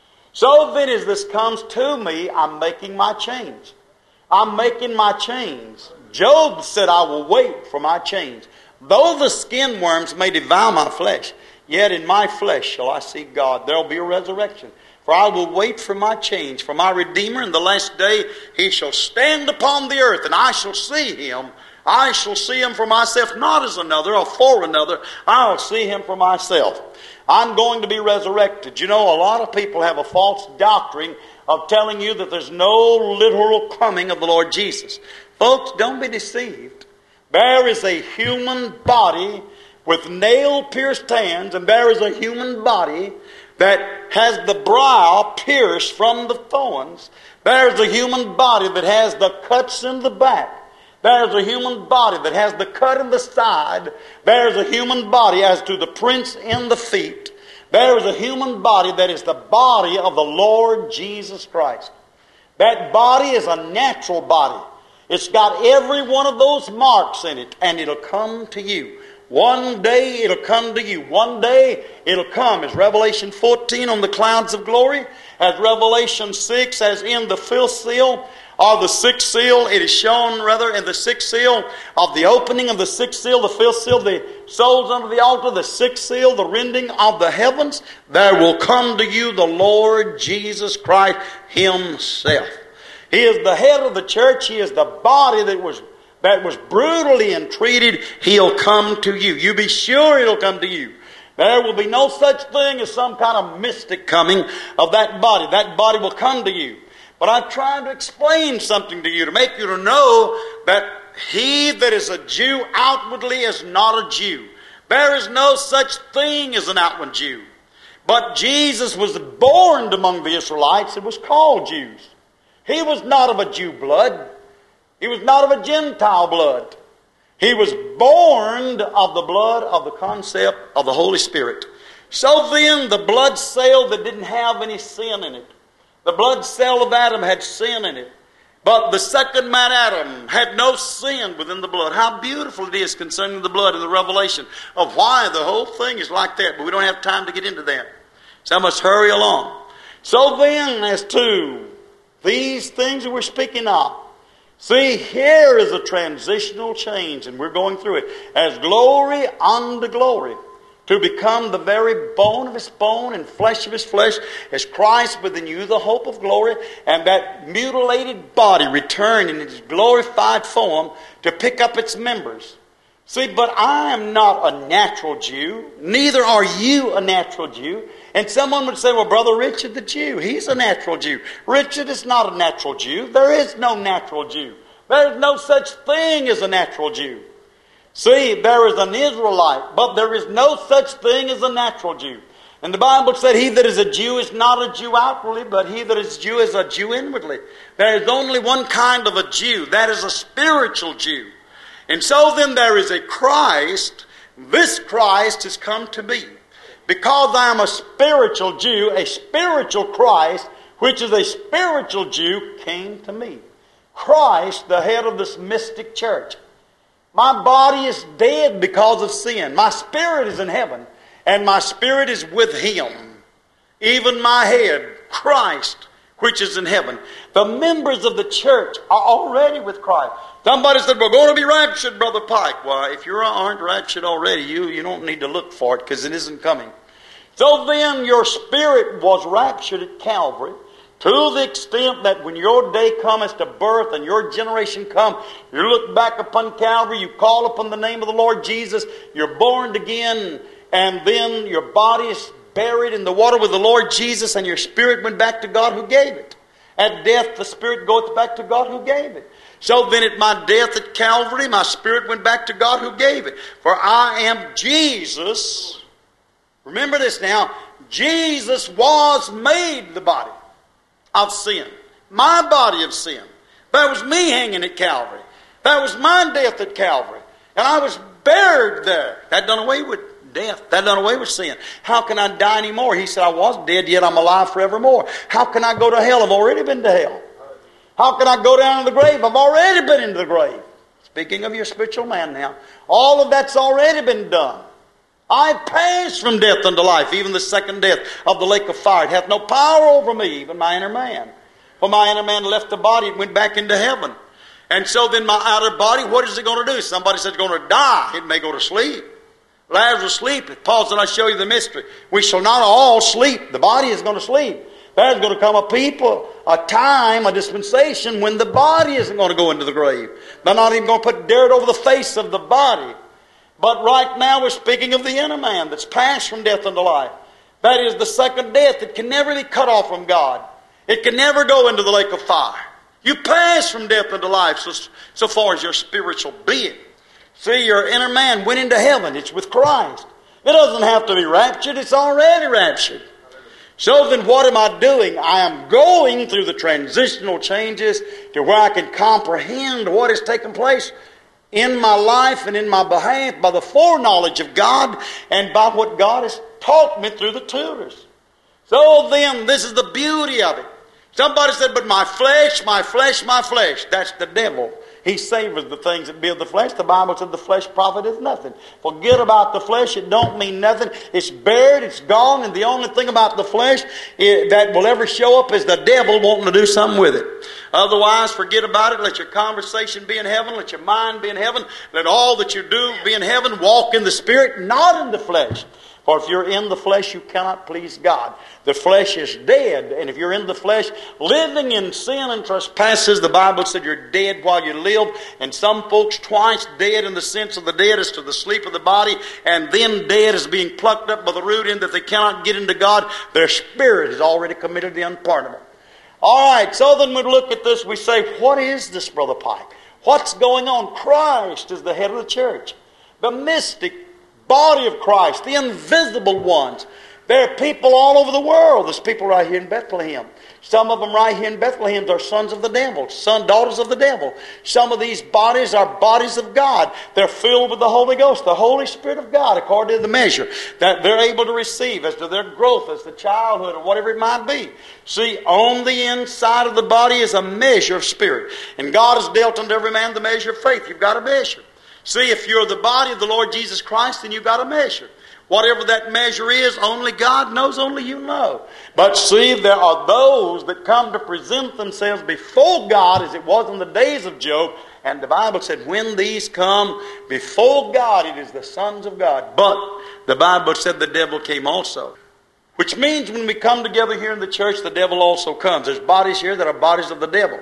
So then as this comes to me, I'm making my change. I'm making my change. Job said, I will wait for my change. Though the skin worms may devour my flesh, yet in my flesh shall I see God. There will be a resurrection. For I will wait for my change, for my Redeemer in the last day. He shall stand upon the earth, and I shall see Him. I shall see Him for myself, not as another or for another. I'll see Him for myself. I'm going to be resurrected. You know, a lot of people have a false doctrine of telling you that there's no literal coming of the Lord Jesus. Folks, don't be deceived. There is a human body with nail-pierced hands, and there is a human body that has the brow pierced from the thorns. There's a human body that has the cuts in the back. There's a human body that has the cut in the side. There's a human body as to the prints in the feet. There is a human body that is the body of the Lord Jesus Christ. That body is a natural body. It's got every one of those marks in it, and it'll come to you. One day it'll come to you. One day it'll come, as Revelation 14 on the clouds of glory, as Revelation 6 as in the fifth seal, or the sixth seal. It is shown rather in the sixth seal of the opening of the sixth seal, the fifth seal, the souls under the altar, the sixth seal, the rending of the heavens. There will come to you the Lord Jesus Christ Himself. He is the head of the church. He is the body that was brutally entreated. He'll come to you. You be sure He'll come to you. There will be no such thing as some kind of mystic coming of that body. That body will come to you. But I've tried to explain something to you, to make you to know that he that is a Jew outwardly is not a Jew. There is no such thing as an outward Jew. But Jesus was born among the Israelites and was called Jews. He was not of a Jew blood. He was not of a Gentile blood. He was born of the blood of the concept of the Holy Spirit. So then, the blood cell that didn't have any sin in it, the blood cell of Adam had sin in it, but the second man Adam had no sin within the blood. How beautiful it is concerning the blood in the revelation of why the whole thing is like that. But we don't have time to get into that. So I must hurry along. So then, as to these things that we're speaking of, see, here is a transitional change, and we're going through it. As glory unto glory, to become the very bone of his bone and flesh of his flesh, as Christ within you, the hope of glory, and that mutilated body returned in its glorified form to pick up its members. See, but I am not a natural Jew, neither are you a natural Jew. And someone would say, well, Brother Richard the Jew, he's a natural Jew. Richard is not a natural Jew. There is no natural Jew. There is no such thing as a natural Jew. See, there is an Israelite, but there is no such thing as a natural Jew. And the Bible said, he that is a Jew is not a Jew outwardly, but he that is a Jew is a Jew inwardly. There is only one kind of a Jew. That is a spiritual Jew. And so then there is a Christ. This Christ has come to me. Because I am a spiritual Jew, a spiritual Christ, which is a spiritual Jew, came to me. Christ, the head of this mystic church. My body is dead because of sin. My spirit is in heaven, and my spirit is with Him. Even my head, Christ, which is in heaven. The members of the church are already with Christ. Somebody said, we're going to be raptured, Brother Pike. Well, if you aren't raptured already, you don't need to look for it because it isn't coming. So then your spirit was raptured at Calvary, to the extent that when your day cometh to birth and your generation come, you look back upon Calvary, you call upon the name of the Lord Jesus, you're born again, and then your body is buried in the water with the Lord Jesus, and your spirit went back to God who gave it. At death, the spirit goeth back to God who gave it. So then at my death at Calvary, my spirit went back to God who gave it. For I am Jesus. Remember this now. Jesus was made the body of sin. My body of sin. That was me hanging at Calvary. That was my death at Calvary. And I was buried there. That done away with death. That done away with sin. How can I die anymore? He said, I was dead, yet I'm alive forevermore. How can I go to hell? I've already been to hell. How can I go down to the grave? I've already been into the grave. Speaking of your spiritual man now, all of that's already been done. I passed from death unto life, even the second death of the lake of fire. It hath no power over me, even my inner man. For my inner man left the body and went back into heaven. And so then my outer body, what is it going to do? Somebody said it's going to die. It may go to sleep. Lazarus sleep. Paul said, I show you the mystery. We shall not all sleep. The body is going to sleep. There's going to come a people, a time, a dispensation when the body isn't going to go into the grave. They're not even going to put dirt over the face of the body. But right now we're speaking of the inner man that's passed from death unto life. That is the second death. It can never be cut off from God. It can never go into the lake of fire. You pass from death unto life so far as your spiritual being. See, your inner man went into heaven. It's with Christ. It doesn't have to be raptured. It's already raptured. So then what am I doing? I am going through the transitional changes to where I can comprehend what has taken place in my life and in my behalf by the foreknowledge of God and by what God has taught me through the tutors. So then, this is the beauty of it. Somebody said, but my flesh, my flesh, my flesh. That's the devil. He savors the things that be of the flesh. The Bible said the flesh profiteth nothing. Forget about the flesh. It don't mean nothing. It's buried. It's gone. And the only thing about the flesh that will ever show up is the devil wanting to do something with it. Otherwise, forget about it. Let your conversation be in heaven. Let your mind be in heaven. Let all that you do be in heaven. Walk in the Spirit, not in the flesh. For if you're in the flesh, you cannot please God. The flesh is dead. And if you're in the flesh, living in sin and trespasses, the Bible said you're dead while you live. And some folks twice dead in the sense of the dead as to the sleep of the body. And then dead as being plucked up by the root in that they cannot get into God. Their spirit has already committed the unpardonable. All right, so then we look at this. We say, what is this, Brother Pike? What's going on? Christ is the head of the church. The mystic body of Christ, the invisible ones. There are people all over the world. There's people right here in Bethlehem. Some of them right here in Bethlehem are sons of the devil, daughters of the devil. Some of these bodies are bodies of God. They're filled with the Holy Ghost, the Holy Spirit of God, according to the measure that they're able to receive as to their growth, as to childhood, or whatever it might be. See, on the inside of the body is a measure of spirit. And God has dealt unto every man the measure of faith. You've got a measure. See, if you're the body of the Lord Jesus Christ, then you've got a measure. Whatever that measure is, only God knows, only you know. But see, there are those that come to present themselves before God as it was in the days of Job. And the Bible said, when these come before God, it is the sons of God. But the Bible said the devil came also. Which means when we come together here in the church, the devil also comes. There's bodies here that are bodies of the devil.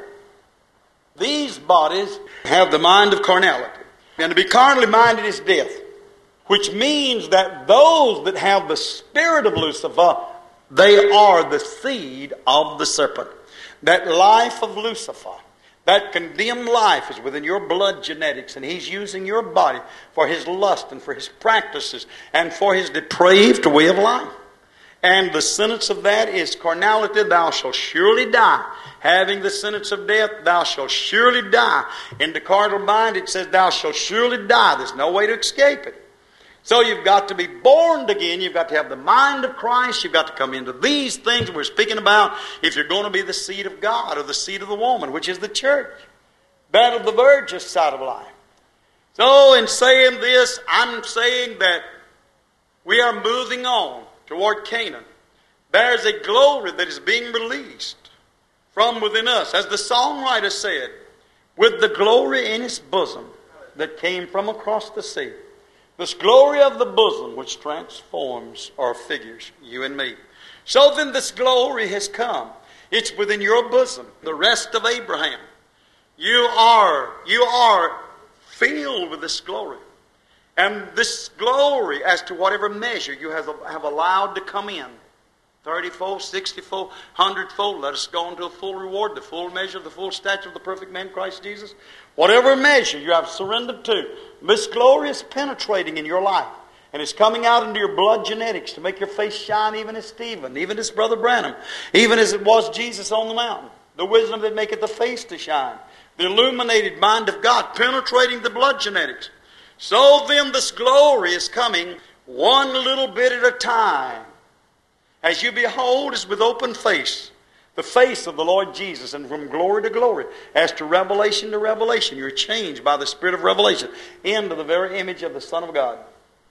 These bodies have the mind of carnality. And to be carnally minded is death. Which means that those that have the spirit of Lucifer, they are the seed of the serpent. That life of Lucifer, that condemned life is within your blood genetics, and he's using your body for his lust and for his practices and for his depraved way of life. And the sentence of that is carnality. Thou shalt surely die. Having the sentence of death, thou shalt surely die. In the carnal mind, it says thou shalt surely die. There's no way to escape it. So you've got to be born again. You've got to have the mind of Christ. You've got to come into these things we're speaking about if you're going to be the seed of God or the seed of the woman, which is the church. That of the virgin side of life. So in saying this, I'm saying that we are moving on toward Canaan. There's a glory that is being released from within us. As the songwriter said, with the glory in his bosom that came from across the sea. This glory of the bosom which transforms or figures you and me. So then this glory has come. It's within your bosom. The rest of Abraham. You are filled with this glory. And this glory, as to whatever measure you have allowed to come in, 30-fold, 60-fold, 100-fold, let us go on to a full reward, the full measure, the full stature of the perfect man, Christ Jesus. Whatever measure you have surrendered to, this glory is penetrating in your life. And it's coming out into your blood genetics to make your face shine even as Stephen, even as Brother Branham, even as it was Jesus on the mountain. The wisdom that maketh the face to shine. The illuminated mind of God penetrating the blood genetics. So then this glory is coming one little bit at a time. As you behold is with open face, the face of the Lord Jesus, and from glory to glory, as to revelation, you're changed by the Spirit of revelation into the very image of the Son of God.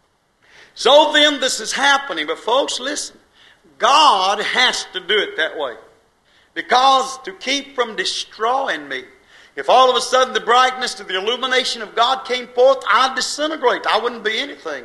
So then this is happening, but folks, listen, God has to do it that way. Because to keep from destroying me, if all of a sudden the brightness of the illumination of God came forth, I'd disintegrate. I wouldn't be anything.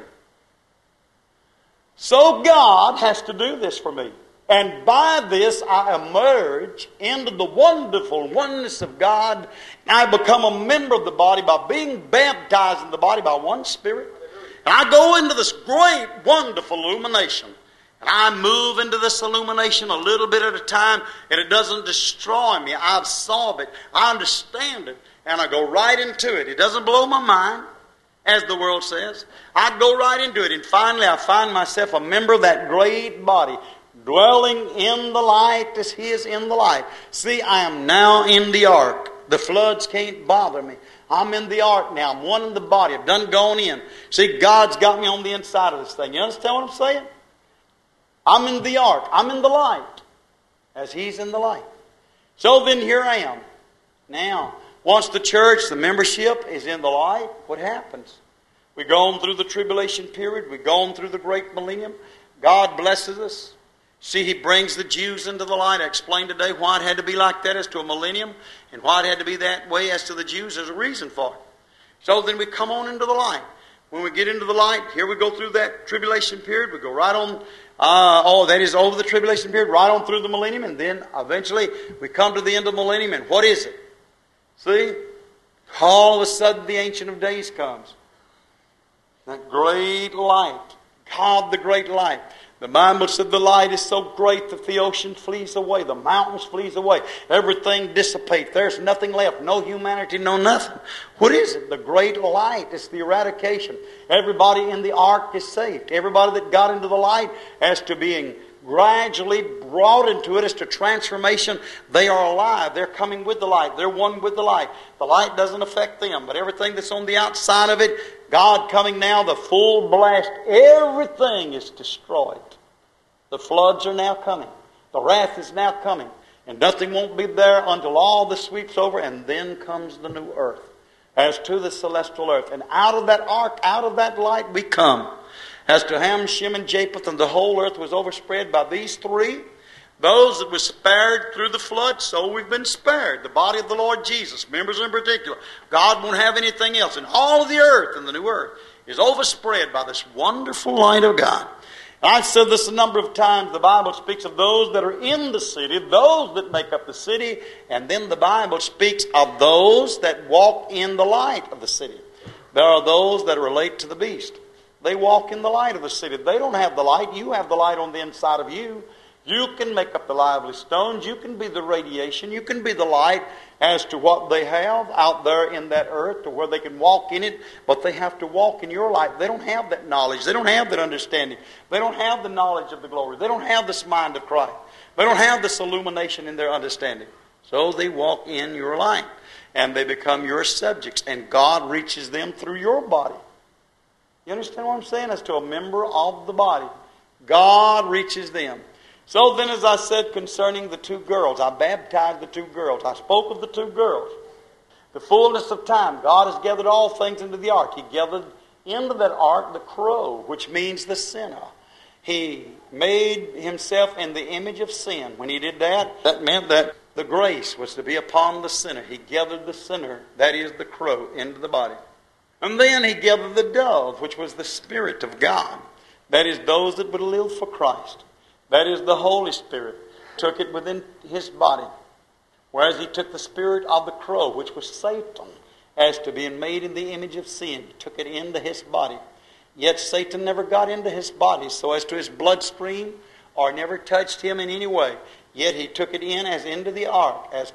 So God has to do this for me. And by this I emerge into the wonderful oneness of God. I become a member of the body by being baptized in the body by one Spirit. And I go into this great, wonderful illumination. And I move into this illumination a little bit at a time, and it doesn't destroy me. I absorb it. I understand it. And I go right into it. It doesn't blow my mind, as the world says. I go right into it. And finally I find myself a member of that great body, dwelling in the light as He is in the light. See, I am now in the ark. The floods can't bother me. I'm in the ark now. I'm one in the body. I've done gone in. See, God's got me on the inside of this thing. You understand what I'm saying? I'm in the ark. I'm in the light as He's in the light. So then here I am. Now, once the church, the membership is in the light, what happens? We go on through the tribulation period. We go on through the great millennium. God blesses us. See, He brings the Jews into the light. I explained today why it had to be like that as to a millennium and why it had to be that way as to the Jews. There's a reason for it. So then we come on into the light. When we get into the light, here we go through that tribulation period. We go right on, that is over the tribulation period, right on through the millennium. And then eventually we come to the end of the millennium. And what is it? See? All of a sudden the Ancient of Days comes. That great light. God, the great light. The Bible said the light is so great that the ocean flees away, the mountains flees away, everything dissipates. There's nothing left, no humanity, no nothing. What is it? The great light. It's the eradication. Everybody in the ark is saved. Everybody that got into the light as to being gradually brought into it as to transformation, they are alive. They're coming with the light. They're one with the light. The light doesn't affect them, but everything that's on the outside of it, God coming now, the full blast, everything is destroyed. The floods are now coming. The wrath is now coming. And nothing won't be there until all this sweeps over, and then comes the new earth, as to the celestial earth. And out of that ark, out of that light we come. As to Ham, Shem, and Japheth, and the whole earth was overspread by these three. Those that were spared through the flood, so we've been spared. The body of the Lord Jesus, members in particular. God won't have anything else. And all of the earth and the new earth is overspread by this wonderful light of God. And I've said this a number of times. The Bible speaks of those that are in the city, those that make up the city, and then the Bible speaks of those that walk in the light of the city. There are those that relate to the beast. They walk in the light of the city. They don't have the light. You have the light on the inside of you. You can make up the lively stones. You can be the radiation. You can be the light as to what they have out there in that earth, to where they can walk in it. But they have to walk in your light. They don't have that knowledge. They don't have that understanding. They don't have the knowledge of the glory. They don't have this mind of Christ. They don't have this illumination in their understanding. So they walk in your light. And they become your subjects. And God reaches them through your body. You understand what I'm saying? As to a member of the body. God reaches them. So then, as I said concerning the two girls, I baptized the two girls. I spoke of the two girls. The fullness of time, God has gathered all things into the ark. He gathered into that ark the crow, which means the sinner. He made himself in the image of sin. When he did that, that meant that the grace was to be upon the sinner. He gathered the sinner, that is the crow, into the body. And then he gathered the dove, which was the Spirit of God. That is those that would live for Christ. That is the Holy Spirit. Took it within his body. Whereas he took the spirit of the crow, which was Satan, as to being made in the image of sin. He took it into his body. Yet Satan never got into his body so as to his bloodstream, or never touched him in any way. Yet he took it in as into the ark, as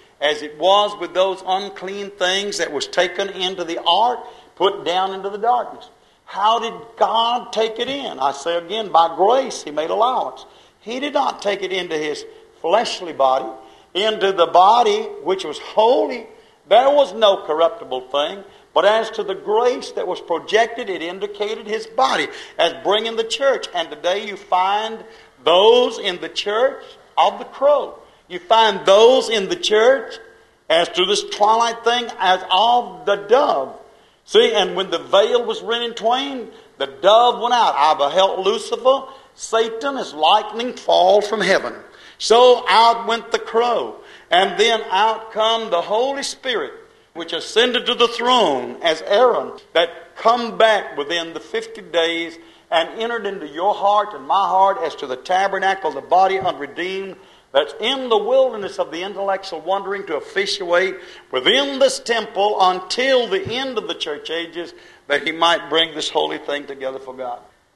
it was with those unclean things that was taken into the ark, put down into the darkness. How did God take it in? I say again, by grace he made allowance. He did not take it into his fleshly body, into the body which was holy. There was no corruptible thing. But as to the grace that was projected, it indicated his body as bringing the church. And today you find those in the church of the crow. You find those in the church as to this twilight thing as of the dove. See, and when the veil was rent in twain, the dove went out. I beheld Lucifer, Satan, as lightning fall from heaven. So out went the crow. And then out come the Holy Spirit, which ascended to the throne as Aaron, that come back within the 50 days and entered into your heart and my heart as to the tabernacle, the body unredeemed, that's in the wilderness of the intellectual wandering to officiate within this temple until the end of the church ages, that he might bring this holy thing together for God.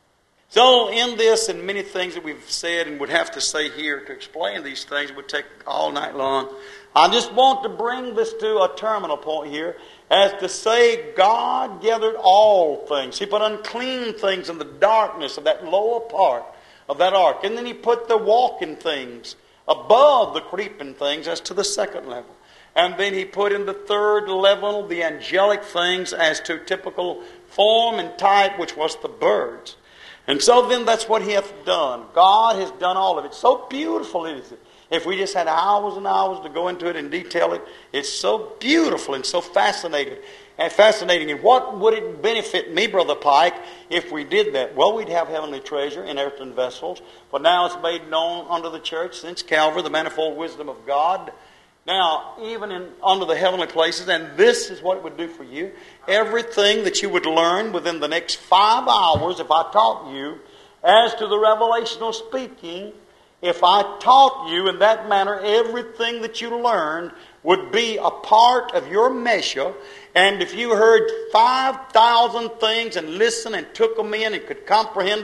So in this and many things that we've said and would have to say here to explain these things would take all night long. I just want to bring this to a terminal point here as to say God gathered all things. He put unclean things in the darkness of that lower part of that ark. And then he put the walking things above the creeping things as to the second level. And then he put in the third level the angelic things as to typical form and type, which was the birds. And so then that's what he hath done. God has done all of it. So beautiful is it. If we just had hours and hours to go into it and detail it, it's so beautiful and so fascinating. And what would it benefit me, Brother Pike, if we did that? Well, we'd have heavenly treasure in earthen vessels. For now it's made known unto the church since Calvary, the manifold wisdom of God. Now, even under the heavenly places, and this is what it would do for you. Everything that you would learn within the next 5 hours, if I taught you, as to the revelational speaking, if I taught you in that manner, everything that you learned would be a part of your measure. And if you heard 5,000 things and listened and took them in and could comprehend them,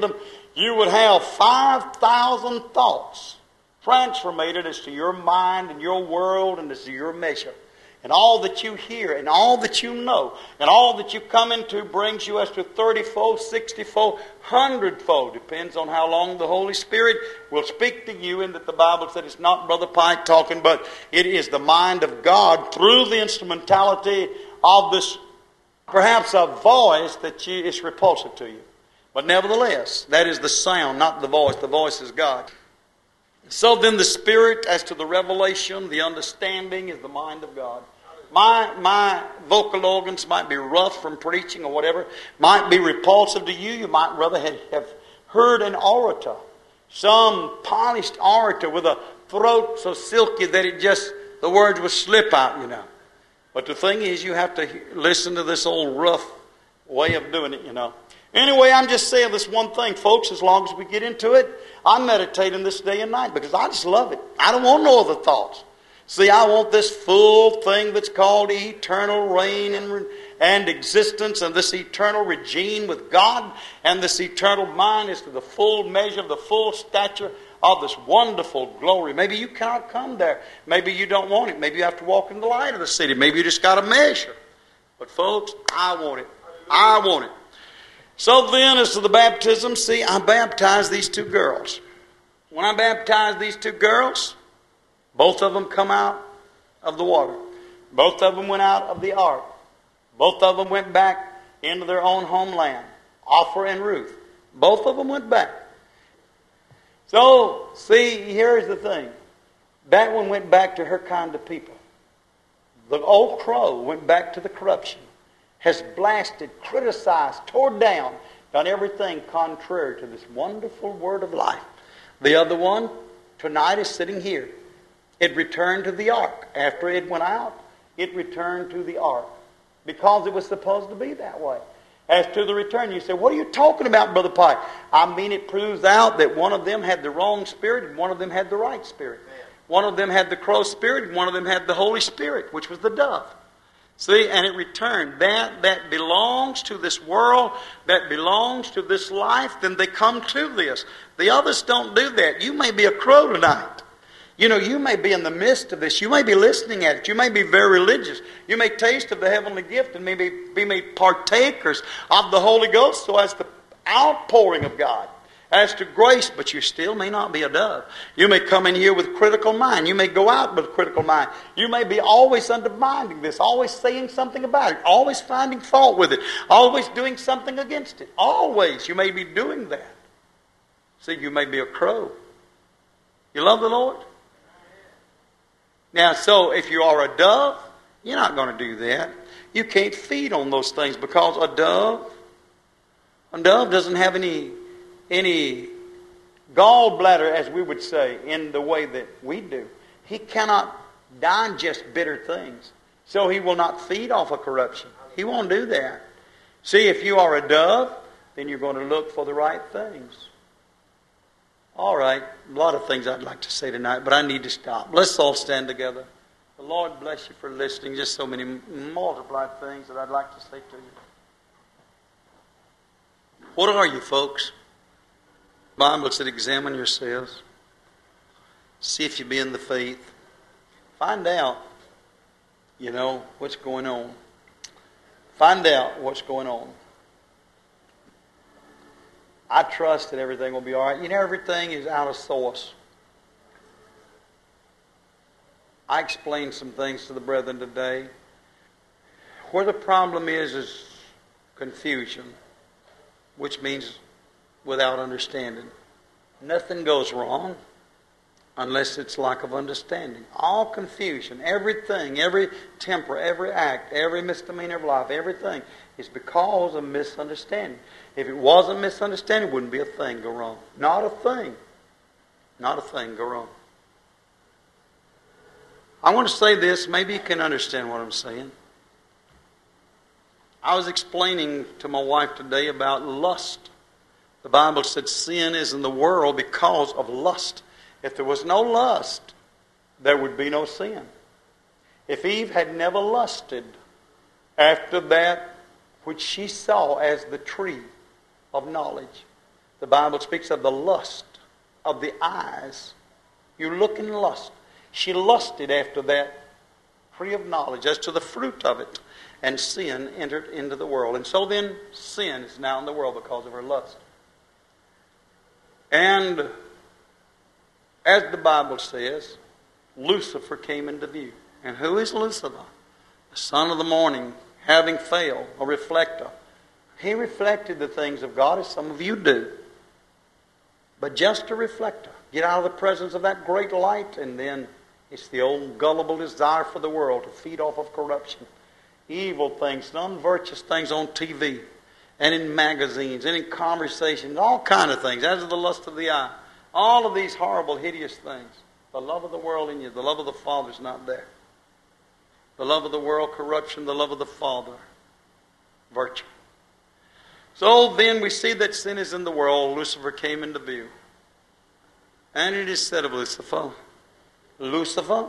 you would have 5,000 thoughts transformated as to your mind and your world and as to your measure. And all that you hear and all that you know and all that you come into brings you as to 30-fold, 60-fold, 100-fold. Depends on how long the Holy Spirit will speak to you. And that the Bible said it's not Brother Pike talking, but it is the mind of God through the instrumentality of this, perhaps a voice that is repulsive to you. But nevertheless, that is the sound, not the voice. The voice is God. So then the Spirit, as to the revelation, the understanding, is the mind of God. My vocal organs might be rough from preaching or whatever, might be repulsive to you. You might rather have heard an orator, some polished orator with a throat so silky that the words would slip out, you know. But the thing is, you have to listen to this old rough way of doing it, you know. Anyway, I'm just saying this one thing, folks, as long as we get into it, I'm meditating this day and night because I just love it. I don't want no other thoughts. See, I want this full thing that's called eternal reign and existence, and this eternal regime with God, and this eternal mind is to the full measure of the full stature of this wonderful glory. Maybe you cannot come there. Maybe you don't want it. Maybe you have to walk in the light of the city. Maybe you just got to measure. But folks, I want it. I want it. So then, as to the baptism, see, I baptized these two girls. When I baptized these two girls, both of them come out of the water. Both of them went out of the ark. Both of them went back into their own homeland. Orpah and Ruth. Both of them went back. So, see, here's the thing. That one went back to her kind of people. The old crow went back to the corruption. Has blasted, criticized, tore down, done everything contrary to this wonderful word of life. The other one, tonight, is sitting here. It returned to the ark. After it went out, it returned to the ark. Because it was supposed to be that way. As to the return, you say, what are you talking about, Brother Pike? I mean, it proves out that one of them had the wrong spirit and one of them had the right spirit. One of them had the crow spirit and one of them had the Holy Spirit, which was the dove. See, and it returned. That belongs to this world, that belongs to this life, then they come to this. The others don't do that. You may be a crow tonight. You know, you may be in the midst of this. You may be listening at it. You may be very religious. You may taste of the heavenly gift and maybe be made partakers of the Holy Ghost so as the outpouring of God. As to grace, but you still may not be a dove. You may come in here with critical mind. You may go out with critical mind. You may be always undermining this, always saying something about it, always finding fault with it, always doing something against it. Always you may be doing that. See, you may be a crow. You love the Lord? Now, so if you are a dove, you're not going to do that. You can't feed on those things because a dove doesn't have any gallbladder, as we would say, in the way that we do. He cannot digest bitter things. So he will not feed off of corruption. He won't do that. See, if you are a dove, then you're going to look for the right things. All right, a lot of things I'd like to say tonight, but I need to stop. Let's all stand together. The Lord bless you for listening. Just so many multiplied things that I'd like to say to you. What are you, folks? The Bible said, examine yourselves. See if you be in the faith. Find out, what's going on. Find out what's going on. I trust that everything will be all right. Everything is out of source. I explained some things to the brethren today. Where the problem is confusion, which means without understanding. Nothing goes wrong unless it's lack of understanding. All confusion, everything, every temper, every act, every misdemeanor of life, everything is because of misunderstanding. If it wasn't misunderstanding, it wouldn't be a thing go wrong. Not a thing. Not a thing go wrong. I want to say this. Maybe you can understand what I'm saying. I was explaining to my wife today about lust. The Bible said sin is in the world because of lust. If there was no lust, there would be no sin. If Eve had never lusted after that which she saw as the tree of knowledge, The Bible speaks of the lust of the eyes. You look and lust. She lusted after that tree of knowledge, as to the fruit of it. And sin entered into the world. And so then sin is now in the world because of her lust. And as the Bible says, Lucifer came into view. And who is Lucifer? The son of the morning, having failed, a reflector. He reflected the things of God as some of you do. But just a reflector. Get out of the presence of that great light, and then it's the old gullible desire for the world to feed off of corruption. Evil things, unvirtuous things on TV and in magazines and in conversations, all kind of things, as of the lust of the eye. All of these horrible, hideous things. The love of the world in you, the love of the Father is not there. The love of the world, corruption, the love of the Father, virtue. So then we see that sin is in the world. Lucifer came into view. And it is said of Lucifer, Lucifer,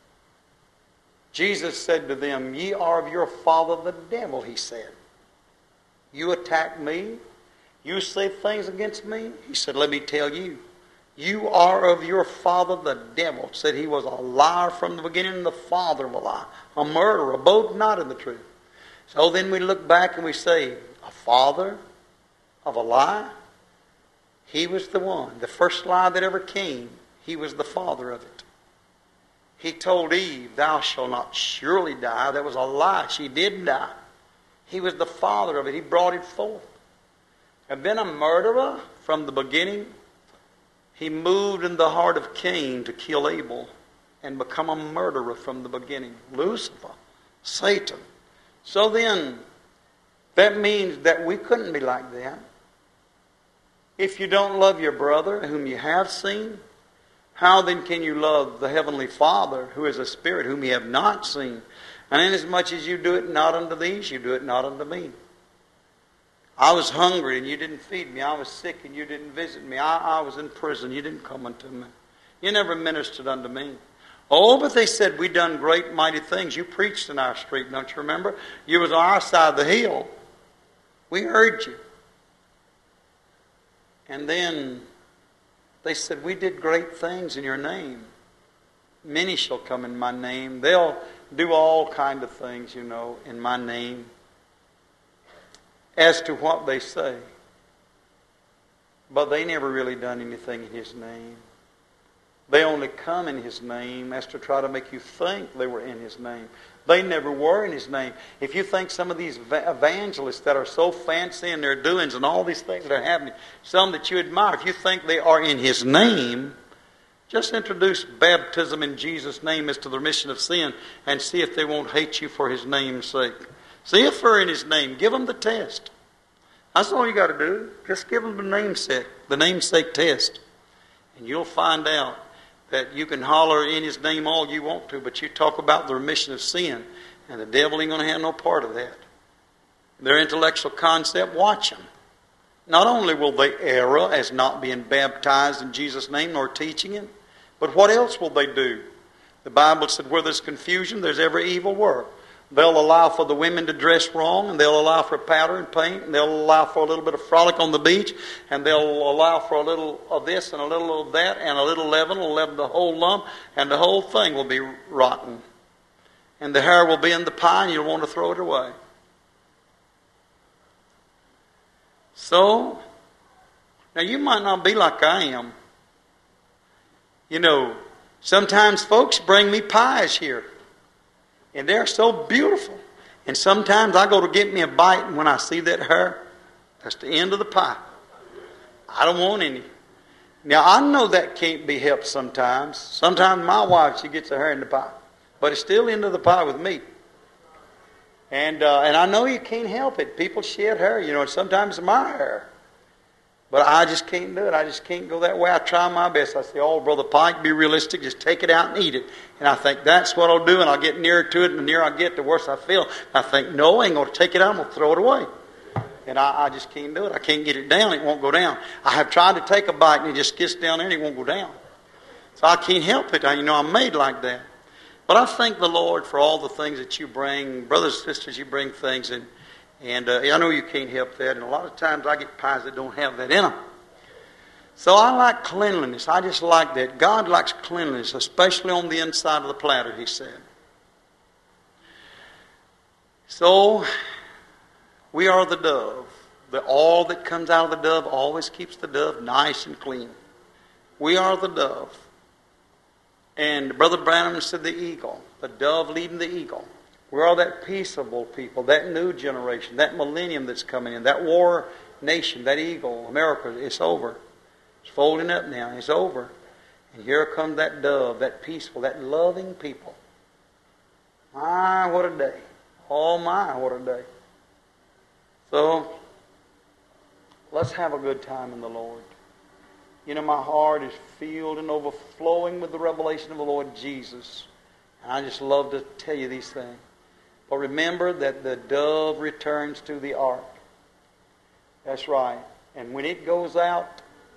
Jesus said to them, ye are of your father the devil, he said. You attack me. You say things against me. He said, let me tell you, you are of your father the devil. Said he was a liar from the beginning and the father of a lie. A murderer, abode not in the truth. So then we look back and we say, a father of a lie? He was the one. The first lie that ever came, he was the father of it. He told Eve, thou shalt not surely die. That was a lie. She did die. He was the father of it. He brought it forth. Had been a murderer from the beginning. He moved in the heart of Cain to kill Abel and become a murderer from the beginning. Lucifer, Satan. So then, that means that we couldn't be like that. If you don't love your brother whom you have seen, how then can you love the Heavenly Father, who is a Spirit, whom you have not seen? And inasmuch as you do it not unto these, you do it not unto me. I was hungry and you didn't feed me. I was sick and you didn't visit me. I was in prison. You didn't come unto me. You never ministered unto me. Oh, but they said, we done great mighty things. You preached in our street, don't you remember? You was on our side of the hill. We heard you. And then they said, we did great things in your name. Many shall come in my name. They'll do all kind of things, in my name. As to what they say. But they never really done anything in his name. They only come in his name as to try to make you think they were in his name. They never were in his name. If you think some of these evangelists that are so fancy in their doings and all these things that are happening, some that you admire, if you think they are in his name, just introduce baptism in Jesus' name as to the remission of sin and see if they won't hate you for his name's sake. See if they're in his name. Give them the test. That's all you got to do. Just give them the namesake test. And you'll find out that you can holler in his name all you want to, but you talk about the remission of sin, and the devil ain't going to have no part of that. Their intellectual concept, watch them. Not only will they err as not being baptized in Jesus' name nor teaching it, but what else will they do? The Bible said where there's confusion, there's every evil work. They'll allow for the women to dress wrong, and they'll allow for powder and paint, and they'll allow for a little bit of frolic on the beach, and they'll allow for a little of this and a little of that, and a little leaven will leaven the whole lump, and the whole thing will be rotten. And the hair will be in the pie, and you'll want to throw it away. So, now you might not be like I am. Sometimes folks bring me pies here. And they're so beautiful. And sometimes I go to get me a bite, and when I see that hair, that's the end of the pie. I don't want any. Now, I know that can't be helped sometimes. Sometimes my wife, she gets her hair in the pie. But it's still into the pie with me. And I know you can't help it. People shed hair, and sometimes it's my hair. But I just can't do it. I just can't go that way. I try my best. I say, oh, Brother Pike, be realistic. Just take it out and eat it. And I think that's what I'll do. And I'll get nearer to it. And the nearer I get, the worse I feel. I think, no, I ain't going to take it out. I'm going to throw it away. And I just can't do it. I can't get it down. It won't go down. I have tried to take a bite and it just gets down there and it won't go down. So I can't help it. I'm made like that. But I thank the Lord for all the things that you bring. Brothers and sisters, you bring things. And I know you can't help that. And a lot of times I get pies that don't have that in them. So I like cleanliness. I just like that. God likes cleanliness, especially on the inside of the platter, he said. So, we are the dove. The oil that comes out of the dove always keeps the dove nice and clean. We are the dove. And Brother Branham said the eagle, the dove leading the eagle. We are that peaceable people, that new generation, that millennium that's coming in, that war nation, that eagle, America. It's over. It's folding up now. It's over. And here comes that dove, that peaceful, that loving people. My, what a day. Oh my, what a day. So, let's have a good time in the Lord. You know, my heart is filled and overflowing with the revelation of the Lord Jesus. And I just love to tell you these things. But remember that the dove returns to the ark. That's right. And when it goes out,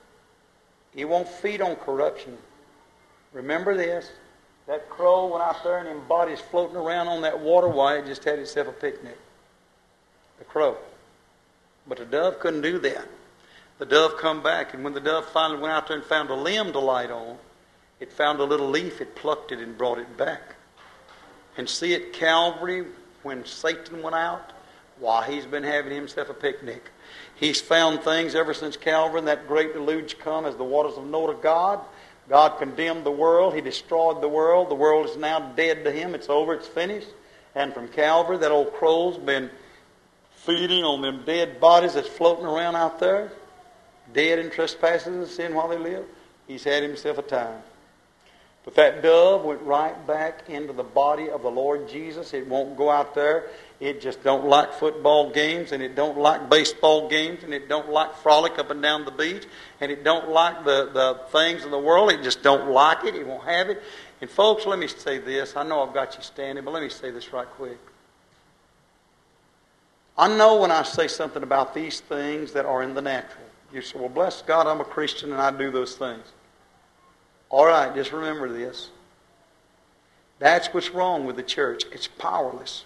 it won't feed on corruption. Remember this. That crow went out there and them bodies floating around on that water. Why? It just had itself a picnic. The crow. But the dove couldn't do that. The dove come back, and when the dove finally went out there and found a limb to light on, it found a little leaf, it plucked it and brought it back. And see at Calvary, when Satan went out, why, he's been having himself a picnic. He's found things ever since Calvary and that great deluge come as the waters of Noah to God. God condemned the world. He destroyed the world. The world is now dead to him. It's over. It's finished. And from Calvary, that old crow's been feeding on them dead bodies that's floating around out there, dead in trespasses and sin while they live. He's had himself a time. But that dove went right back into the body of the Lord Jesus. It won't go out there. It just don't like football games, and it don't like baseball games, and it don't like frolic up and down the beach, and it don't like the things of the world. It just don't like it. It won't have it. And folks, let me say this. I know I've got you standing, but let me say this right quick. I know when I say something about these things that are in the natural. You say, well, bless God, I'm a Christian and I do those things. All right, just remember this. That's what's wrong with the church. It's powerless.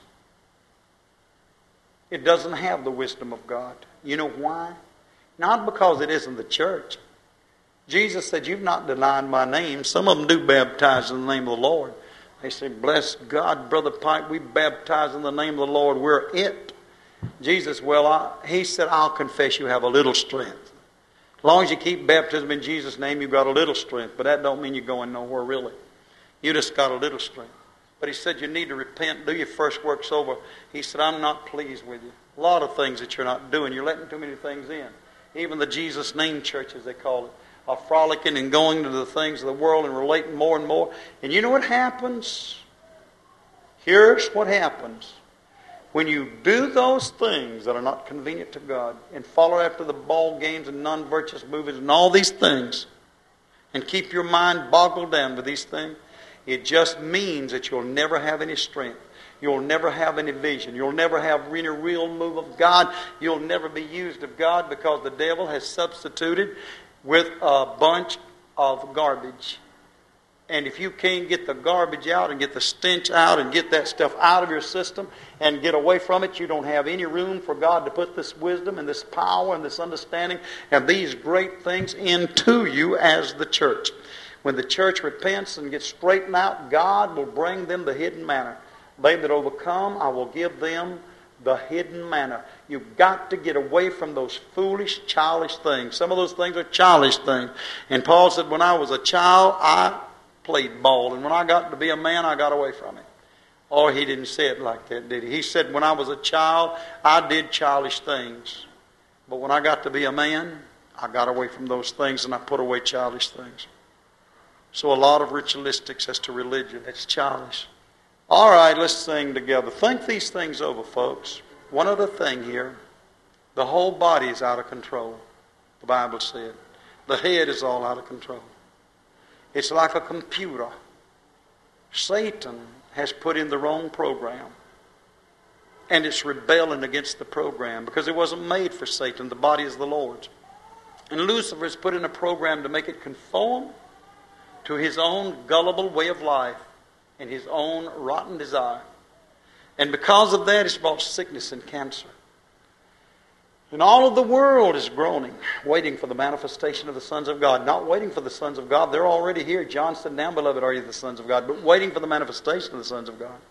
It doesn't have the wisdom of God. You know why? Not because it isn't the church. Jesus said, you've not denied my name. Some of them do baptize in the name of the Lord. They say, bless God, Brother Pike, we baptize in the name of the Lord. We're it. Jesus, he said, I'll confess you have a little strength. As long as you keep baptism in Jesus' name, you've got a little strength. But that don't mean you're going nowhere, really. You just got a little strength. But he said you need to repent, do your first works over. He said, I'm not pleased with you. A lot of things that you're not doing. You're letting too many things in. Even the Jesus name churches, they call it, are frolicking and going to the things of the world and relating more and more. And you know what happens? Here's what happens. When you do those things that are not convenient to God and follow after the ball games and non-virtuous movies and all these things and keep your mind boggled down with these things, it just means that you'll never have any strength. You'll never have any vision. You'll never have any real move of God. You'll never be used of God because the devil has substituted with a bunch of garbage. And if you can't get the garbage out and get the stench out and get that stuff out of your system and get away from it, you don't have any room for God to put this wisdom and this power and this understanding and these great things into you as the church. When the church repents and gets straightened out, God will bring them the hidden manna. They that overcome, I will give them the hidden manna. You've got to get away from those foolish, childish things. Some of those things are childish things. And Paul said, when I was a child, I played ball. And when I got to be a man, I got away from it. Or he didn't say it like that, did he? He said, when I was a child, I did childish things. But when I got to be a man, I got away from those things and I put away childish things. So a lot of ritualistics as to religion, it's childish. All right, let's sing together. Think these things over, folks. One other thing here. The whole body is out of control, the Bible said. The head is all out of control. It's like a computer. Satan has put in the wrong program. And it's rebelling against the program because it wasn't made for Satan. The body is the Lord's. And Lucifer has put in a program to make it conform to his own gullible way of life and his own rotten desire. And because of that, it's brought sickness and cancer. And all of the world is groaning, waiting for the manifestation of the sons of God. Not waiting for the sons of God. They're already here. John said, now, beloved, are you the sons of God? But waiting for the manifestation of the sons of God.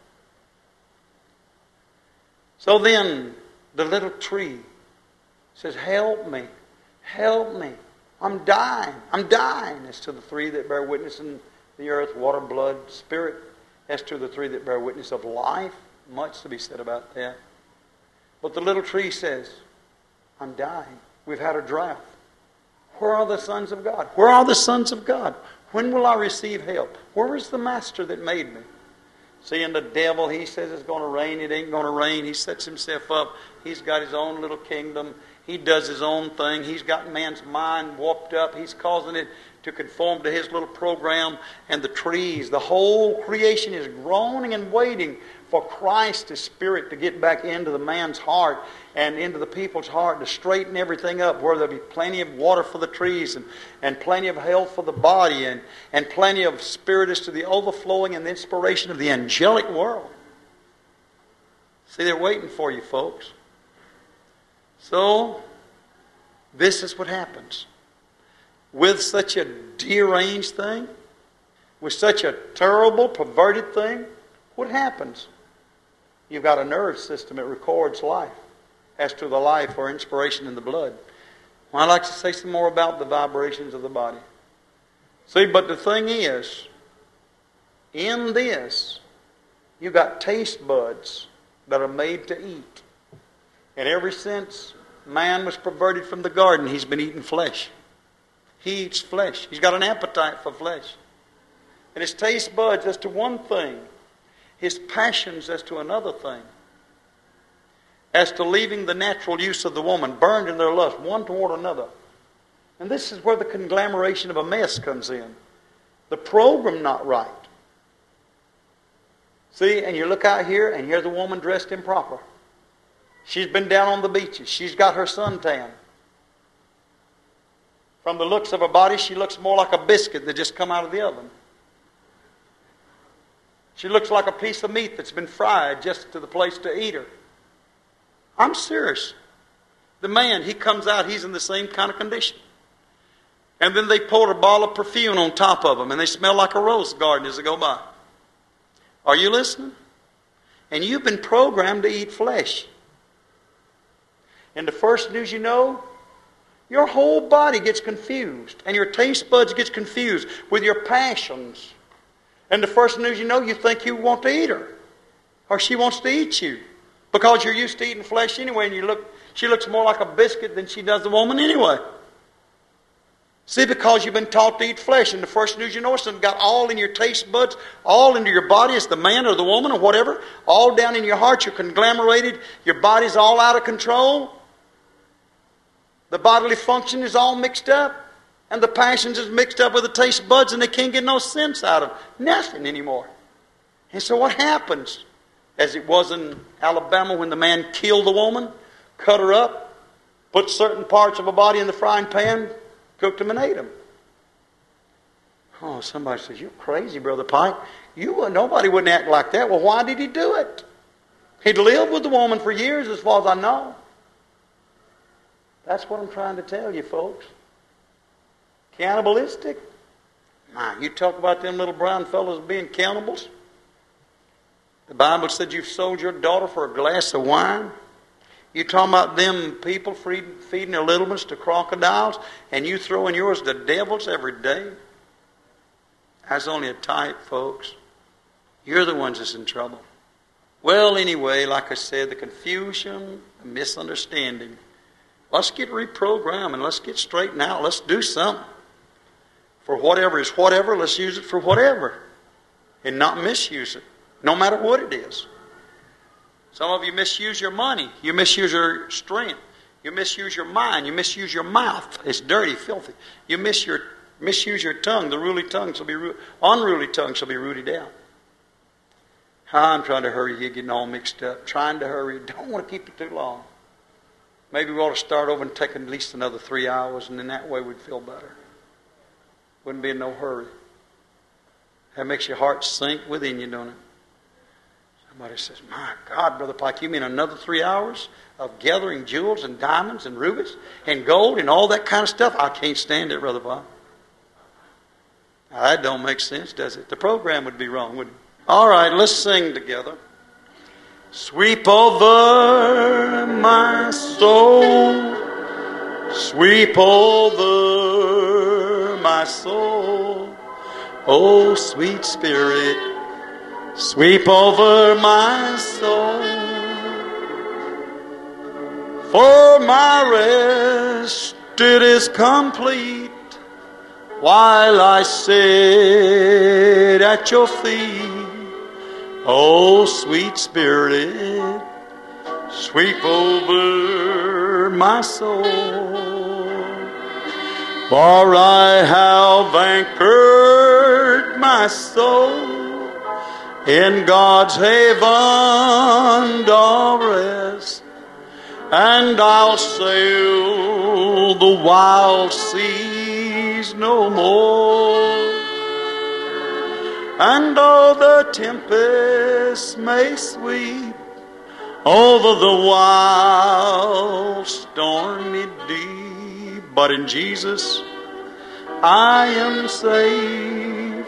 So then, the little tree says, help me, help me. I'm dying, I'm dying. As to the three that bear witness in the earth, water, blood, spirit. As to the three that bear witness of life. Much to be said about that. But the little tree says, I'm dying. We've had a drought. Where are the sons of God? Where are the sons of God? When will I receive help? Where is the master that made me? See, and the devil, he says it's going to rain. It ain't going to rain. He sets himself up. He's got his own little kingdom. He does his own thing. He's got man's mind warped up. He's causing it to conform to his little program. And the trees, the whole creation is groaning and waiting for Christ, His Spirit, to get back into the man's heart and into the people's heart to straighten everything up, where there'll be plenty of water for the trees and plenty of health for the body and plenty of spirit as to the overflowing and the inspiration of the angelic world. See, they're waiting for you, folks. So, this is what happens. With such a deranged thing, with such a terrible, perverted thing, what happens? You've got a nerve system that records life as to the life or inspiration in the blood. Well, I'd like to say some more about the vibrations of the body. See, but the thing is, in this, you've got taste buds that are made to eat. And ever since man was perverted from the garden, he's been eating flesh. He eats flesh. He's got an appetite for flesh. And his taste buds as to one thing, his passions as to another thing, as to leaving the natural use of the woman, burned in their lust, one toward another. And this is where the conglomeration of a mess comes in. The program not right. See, and you look out here, and here's a woman dressed improper. She's been down on the beaches. She's got her suntan. From the looks of her body, she looks more like a biscuit that just come out of the oven. She looks like a piece of meat that's been fried just to the place to eat her. I'm serious. The man, he comes out, he's in the same kind of condition. And then they pour a bottle of perfume on top of them, and they smell like a rose garden as they go by. Are you listening? And you've been programmed to eat flesh. And the first news you know, your whole body gets confused, and your taste buds gets confused with your passions. And the first news you know, you think you want to eat her, or she wants to eat you, because you're used to eating flesh anyway, and she looks more like a biscuit than she does the woman anyway. See, because you've been taught to eat flesh, and the first news you know, it's got all in your taste buds, all into your body, as the man or the woman or whatever, all down in your heart. You're conglomerated. Your body's all out of control. The bodily function is all mixed up. And the passions is mixed up with the taste buds, and they can't get no sense out of nothing anymore. And so what happens? As it was in Alabama when the man killed the woman, cut her up, put certain parts of her body in the frying pan, cooked them and ate them. Oh, somebody says, you're crazy, Brother Pike. Nobody wouldn't act like that. Well, why did he do it? He'd lived with the woman for years, as far as I know. That's what I'm trying to tell you, folks. Cannibalistic? Now, you talk about them little brown fellows being cannibals. The Bible said you've sold your daughter for a glass of wine. You talking about them people feeding their little ones to crocodiles, and you throwing yours to devils every day? That's only a type, folks. You're the ones that's in trouble. Well, anyway, like I said, the confusion, the misunderstanding. Let's get reprogrammed and let's get straightened out. Let's do something. For whatever is whatever, let's use it for whatever. And not misuse it, no matter what it is. Some of you misuse your money. You misuse your strength. You misuse your mind. You misuse your mouth. It's dirty, filthy. You misuse your tongue. The unruly tongue shall be rooted out. I'm trying to hurry. You're getting all mixed up. Trying to hurry. Don't want to keep it too long. Maybe we ought to start over and take at least another 3 hours, and then that way we'd feel better. Wouldn't be in no hurry. That makes your heart sink within you, don't it? Somebody says, my God, Brother Pike, you mean another 3 hours of gathering jewels and diamonds and rubies and gold and all that kind of stuff? I can't stand it, Brother Pike. Now, that don't make sense, does it? The program would be wrong, wouldn't it? All right, let's sing together. Sweep over my soul, sweep over my soul, oh sweet Spirit, sweep over my soul. For my rest it is complete while I sit at your feet. Oh, sweet Spirit, sweep over my soul. For I have anchored my soul in God's haven of rest, and I'll sail the wild seas no more. And though the tempest may sweep over the wild stormy deep, but in Jesus I am safe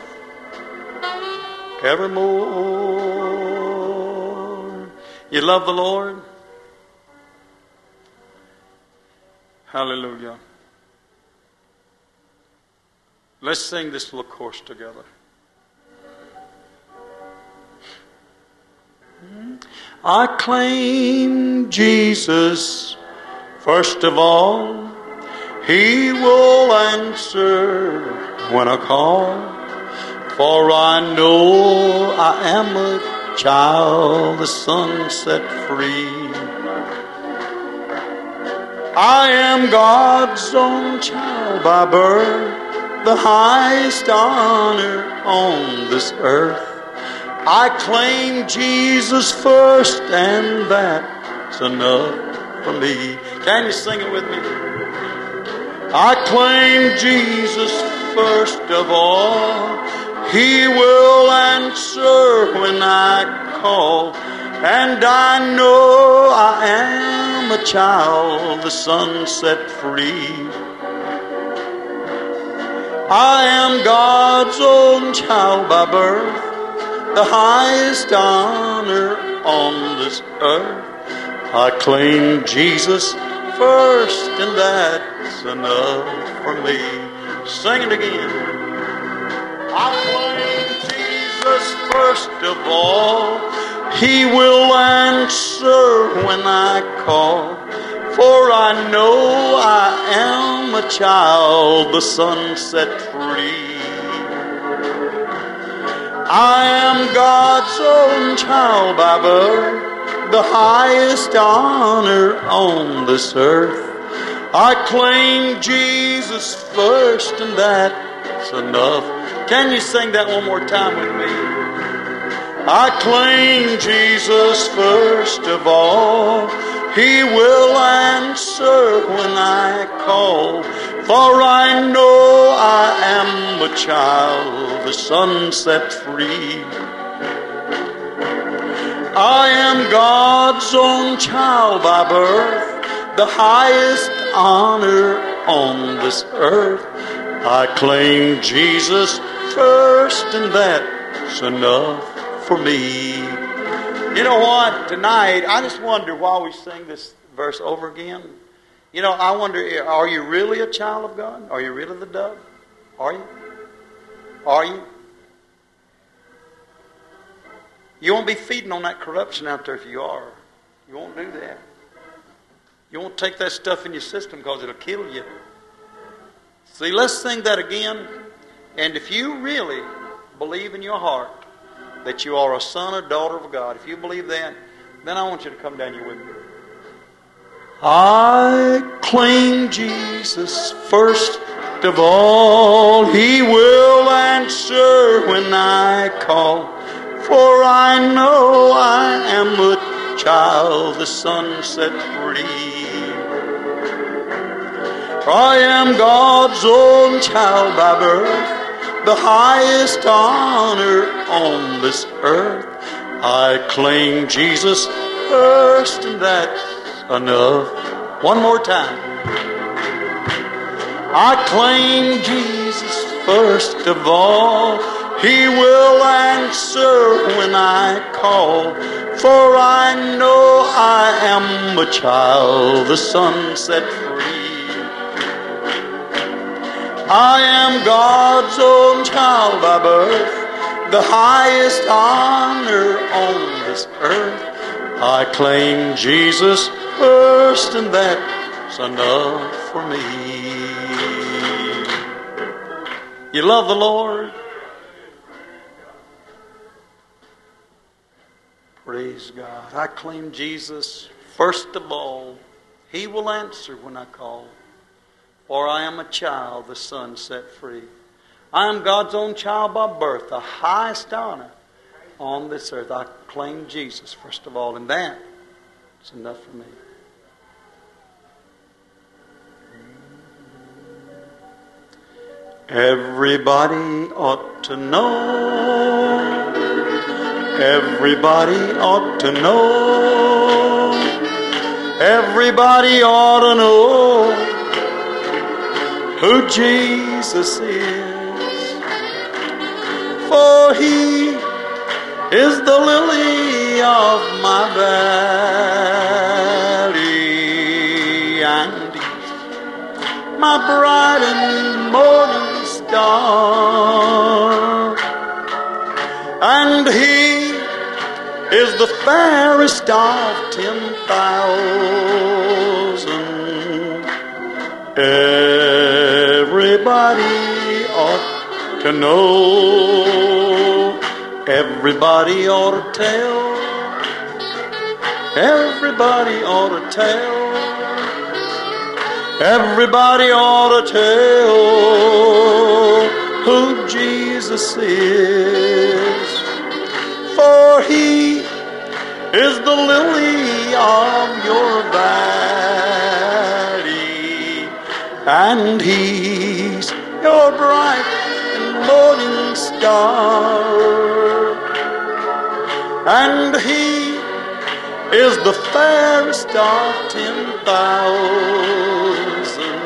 evermore. You love the Lord? Hallelujah. Let's sing this little chorus together. I claim Jesus first of all. He will answer when I call. For I know I am a child the Son set free. I am God's own child by birth, the highest honor on this earth. I claim Jesus first, and that's enough for me. Can you sing it with me? I claim Jesus first of all. He will answer when I call, and I know I am a child the Son set free. I am God's own child by birth, the highest honor on this earth. I claim Jesus first, and that's enough for me. Sing it again. I claim Jesus first of all. He will answer when I call. For I know I am a child the Son set free. I am God's own child by birth, the highest honor on this earth. I claim Jesus first, and that's enough. Can you sing that one more time with me? I claim Jesus first of all. He will answer when I call. For I know I am a child the Son set free. I am God's own child by birth, the highest honor on this earth. I claim Jesus first, and that's enough for me. You know what? Tonight, I just wonder while we sing this verse over again, you know, I wonder, are you really a child of God? Are you really the dove? Are you? Are you? You won't be feeding on that corruption out there if you are. You won't do that. You won't take that stuff in your system because it'll kill you. See, let's sing that again. And if you really believe in your heart that you are a son or daughter of God, if you believe that, then I want you to come down here with me. I claim Jesus first of all. He will answer when I call. For I know I am a child the Son set free. For I am God's own child by birth, the highest honor on this earth. I claim Jesus first, and that's enough. One more time. I claim Jesus first of all. He will answer when I call, for I know I am a child the Son set free. I am God's own child by birth, the highest honor on this earth. I claim Jesus first, and that's enough for me. You love the Lord? Praise God. I claim Jesus first of all. He will answer when I call. For I am a child, the Son set free. I am God's own child by birth, the highest honor on this earth. I claim Jesus first of all, and that is enough for me. Everybody ought to know. Everybody ought to know. Everybody ought to know who Jesus is. For He is the lily of my valley, and He's my bright and morning star. And He is the fairest of 10,000. Everybody ought to know. Everybody ought to tell. Everybody ought to tell. Everybody ought to tell who Jesus is. For He is the lily of your valley, and He's your bright and morning star. And He is the fairest of 10,000.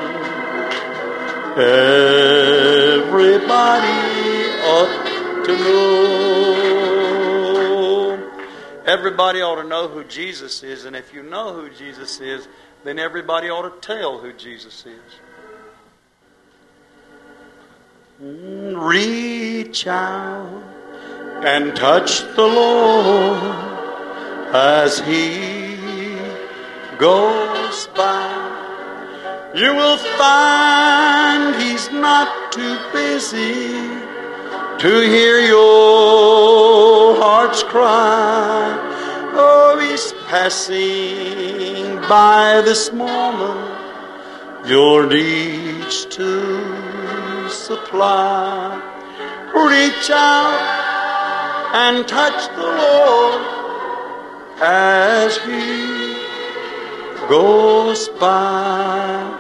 Everybody ought to know. Everybody ought to know who Jesus is, and if you know who Jesus is, then everybody ought to tell who Jesus is. Reach out and touch the Lord as He goes by. You will find He's not too busy to hear your heart's cry. Oh, He's passing by this moment, your needs to supply. Reach out and touch the Lord as He goes by.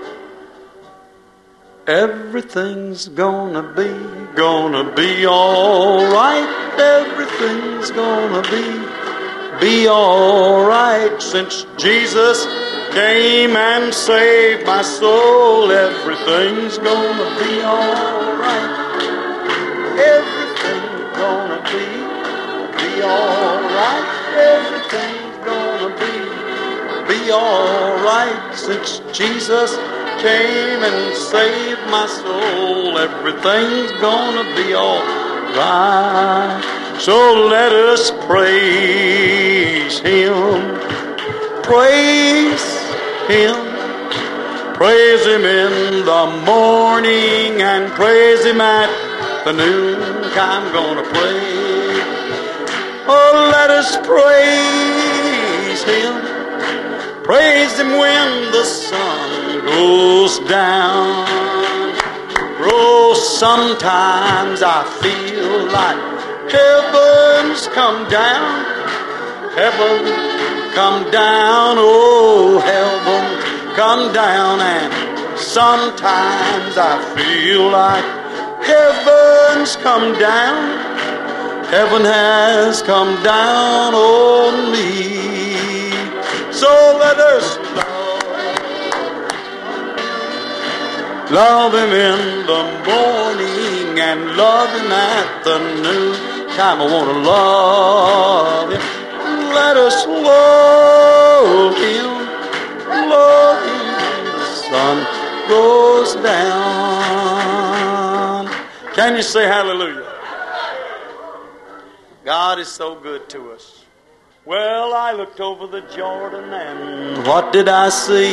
Everything's gonna be all right. Everything's gonna be all right. Since Jesus came and saved my soul, everything's gonna be all right. Everything's gonna be all right. Everything's gonna be all right. Since Jesus came and saved my soul, everything's gonna be all right. So let us praise Him. Praise Him. Praise Him in the morning and praise Him at the noon. I'm gonna pray. Oh, let us praise Him. Praise Him when the sun goes down. Oh, sometimes I feel like heaven's come down. Heaven come down. Oh, heaven come down. And sometimes I feel like heaven's come down. Heaven has come down on me. So let us love Him in the morning and love Him at the noon time. I want to love Him. Let us love Him. Love Him. The sun goes down. Can you say hallelujah? God is so good to us. Well, I looked over the Jordan and what did I see?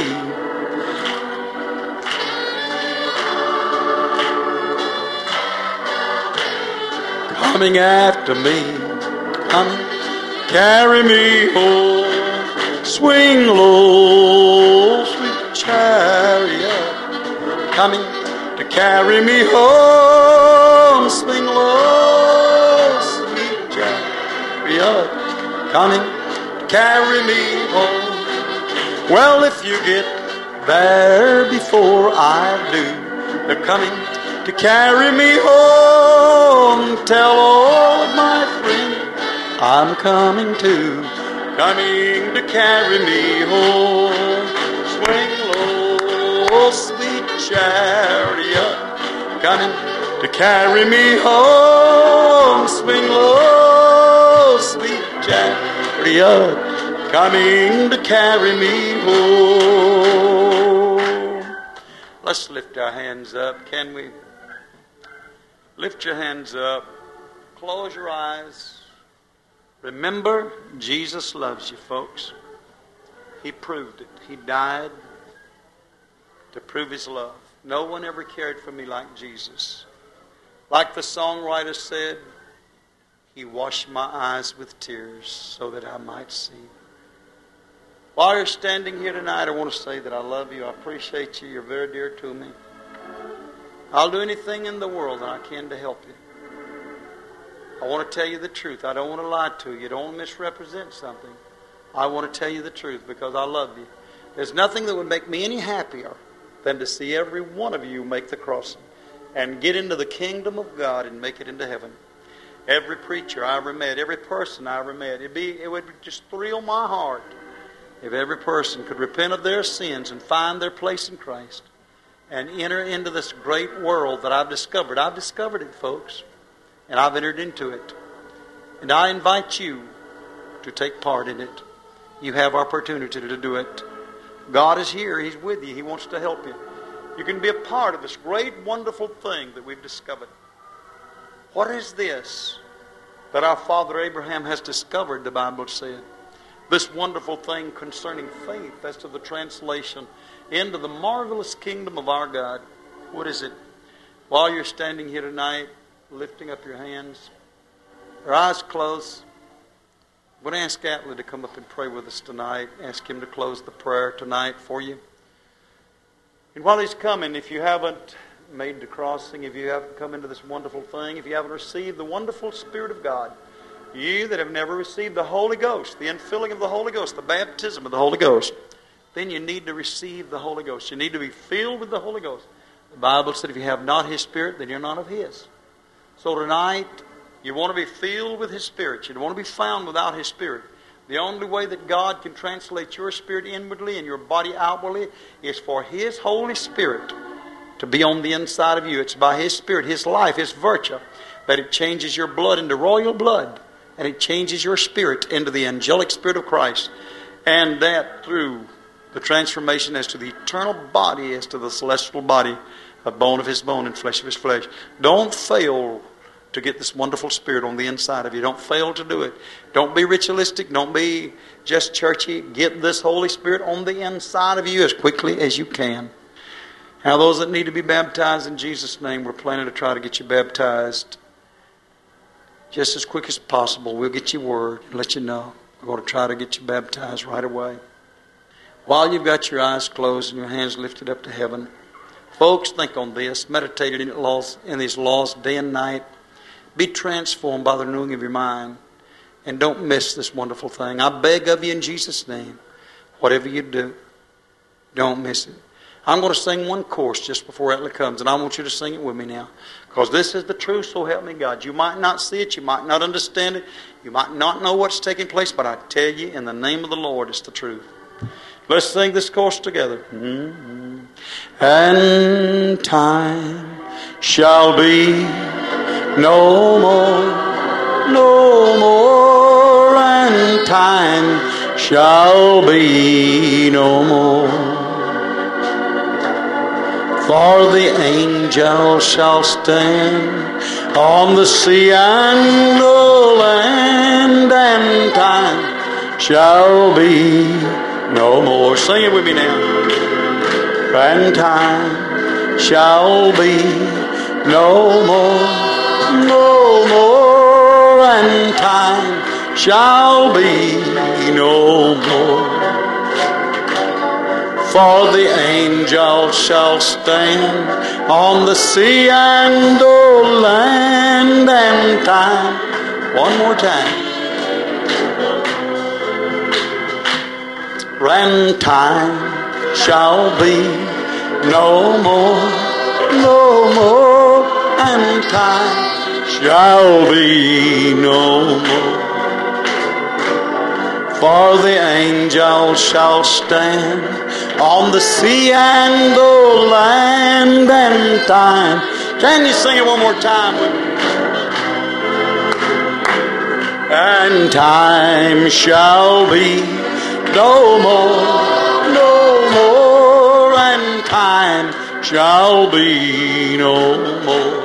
Coming after me, coming, carry me home, swing low, sweet chariot, coming to carry me home, swing low, sweet chariot, coming to carry me home. Well, if you get there before I do, they're coming to carry me home. Tell all of my friends I'm coming too, coming to carry me home. Swing low, sweet chariot, coming to carry me home. Swing low, sweet chariot, coming to carry me home. Let's lift our hands up, can we? Lift your hands up. Close your eyes. Remember, Jesus loves you, folks. He proved it. He died to prove His love. No one ever cared for me like Jesus. Like the songwriter said, He washed my eyes with tears so that I might see. While you're standing here tonight, I want to say that I love you. I appreciate you. You're very dear to me. I'll do anything in the world that I can to help you. I want to tell you the truth. I don't want to lie to you. I don't want to misrepresent something. I want to tell you the truth because I love you. There's nothing that would make me any happier than to see every one of you make the crossing and get into the kingdom of God and make it into heaven. Every preacher I ever met, every person I ever met, it would just thrill my heart if every person could repent of their sins and find their place in Christ and enter into this great world that I've discovered. I've discovered it, folks, and I've entered into it. And I invite you to take part in it. You have opportunity to do it. God is here. He's with you. He wants to help you. You can be a part of this great, wonderful thing that we've discovered. What is this that our father Abraham has discovered, the Bible said? This wonderful thing concerning faith as to the translation into the marvelous kingdom of our God. What is it? While you're standing here tonight, lifting up your hands, your eyes closed, I'm going to ask Atlee to come up and pray with us tonight. Ask him to close the prayer tonight for you. And while he's coming, if you haven't made the crossing, if you haven't come into this wonderful thing, if you haven't received the wonderful Spirit of God, you that have never received the Holy Ghost, the infilling of the Holy Ghost, the baptism of the Holy Ghost, then you need to receive the Holy Ghost. You need to be filled with the Holy Ghost. The Bible said if you have not His Spirit, then you're not of His. So tonight, you want to be filled with His Spirit. You don't want to be found without His Spirit. The only way that God can translate your spirit inwardly and your body outwardly is for His Holy Spirit to be on the inside of you. It's by His Spirit, His life, His virtue, that it changes your blood into royal blood. And it changes your spirit into the angelic spirit of Christ. And that through the transformation as to the eternal body, as to the celestial body, a bone of His bone and flesh of His flesh. Don't fail to get this wonderful Spirit on the inside of you. Don't fail to do it. Don't be ritualistic. Don't be just churchy. Get this Holy Spirit on the inside of you as quickly as you can. Now, those that need to be baptized in Jesus' name, we're planning to try to get you baptized just as quick as possible. We'll get you word and let you know. We're going to try to get you baptized right away. While you've got your eyes closed and your hands lifted up to heaven, folks, think on this. Meditate in these laws day and night. Be transformed by the renewing of your mind. And don't miss this wonderful thing. I beg of you in Jesus' name, whatever you do, don't miss it. I'm going to sing one chorus just before Atlee comes, and I want you to sing it with me now. Because this is the truth, so help me God. You might not see it, you might not understand it, you might not know what's taking place, but I tell you, in the name of the Lord, it's the truth. Let's sing this chorus together. Mm-hmm. And time shall be no more, and time shall be no more. For the angels shall stand on the sea and the land, and time shall be no more. Sing it with me now. And time shall be no more, and time shall be no more. For the angels shall stand on the sea and the land, and time. One more time. And time shall be no more, and time shall be no more. For the angels shall stand on the sea and the land, and time. Can you sing it one more time with me? And time shall be no more, and time shall be no more.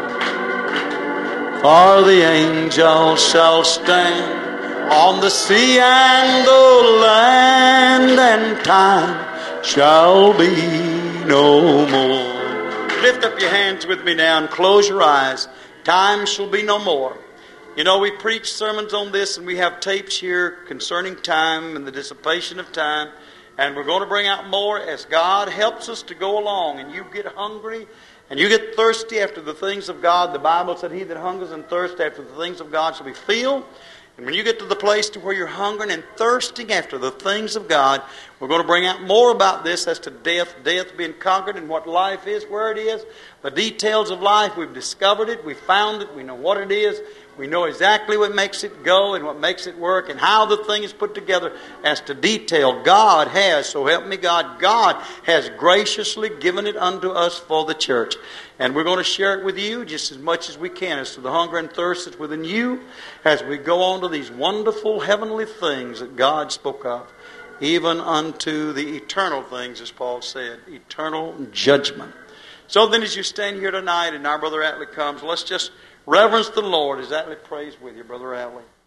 For the angels shall stand on the sea and the land, and time shall be no more. Lift up your hands with me now and close your eyes. Time shall be no more. You know, we preach sermons on this, and we have tapes here concerning time and the dissipation of time. And we're going to bring out more as God helps us to go along. And you get hungry and you get thirsty after the things of God. The Bible said, he that hungers and thirsts after the things of God shall be filled. And when you get to the place to where you're hungering and thirsting after the things of God, we're going to bring out more about this as to death being conquered and what life is, where it is. The details of life, we've discovered it, we found it, we know what it is. We know exactly what makes it go and what makes it work and how the thing is put together as to detail. God has, so help me God, God has graciously given it unto us for the church. And we're going to share it with you just as much as we can as to the hunger and thirst that's within you as we go on to these wonderful heavenly things that God spoke of, even unto the eternal things, as Paul said, eternal judgment. So then as you stand here tonight and our Brother Atlee comes, let's just reverence the Lord as Atlee prays with you, Brother Atlee.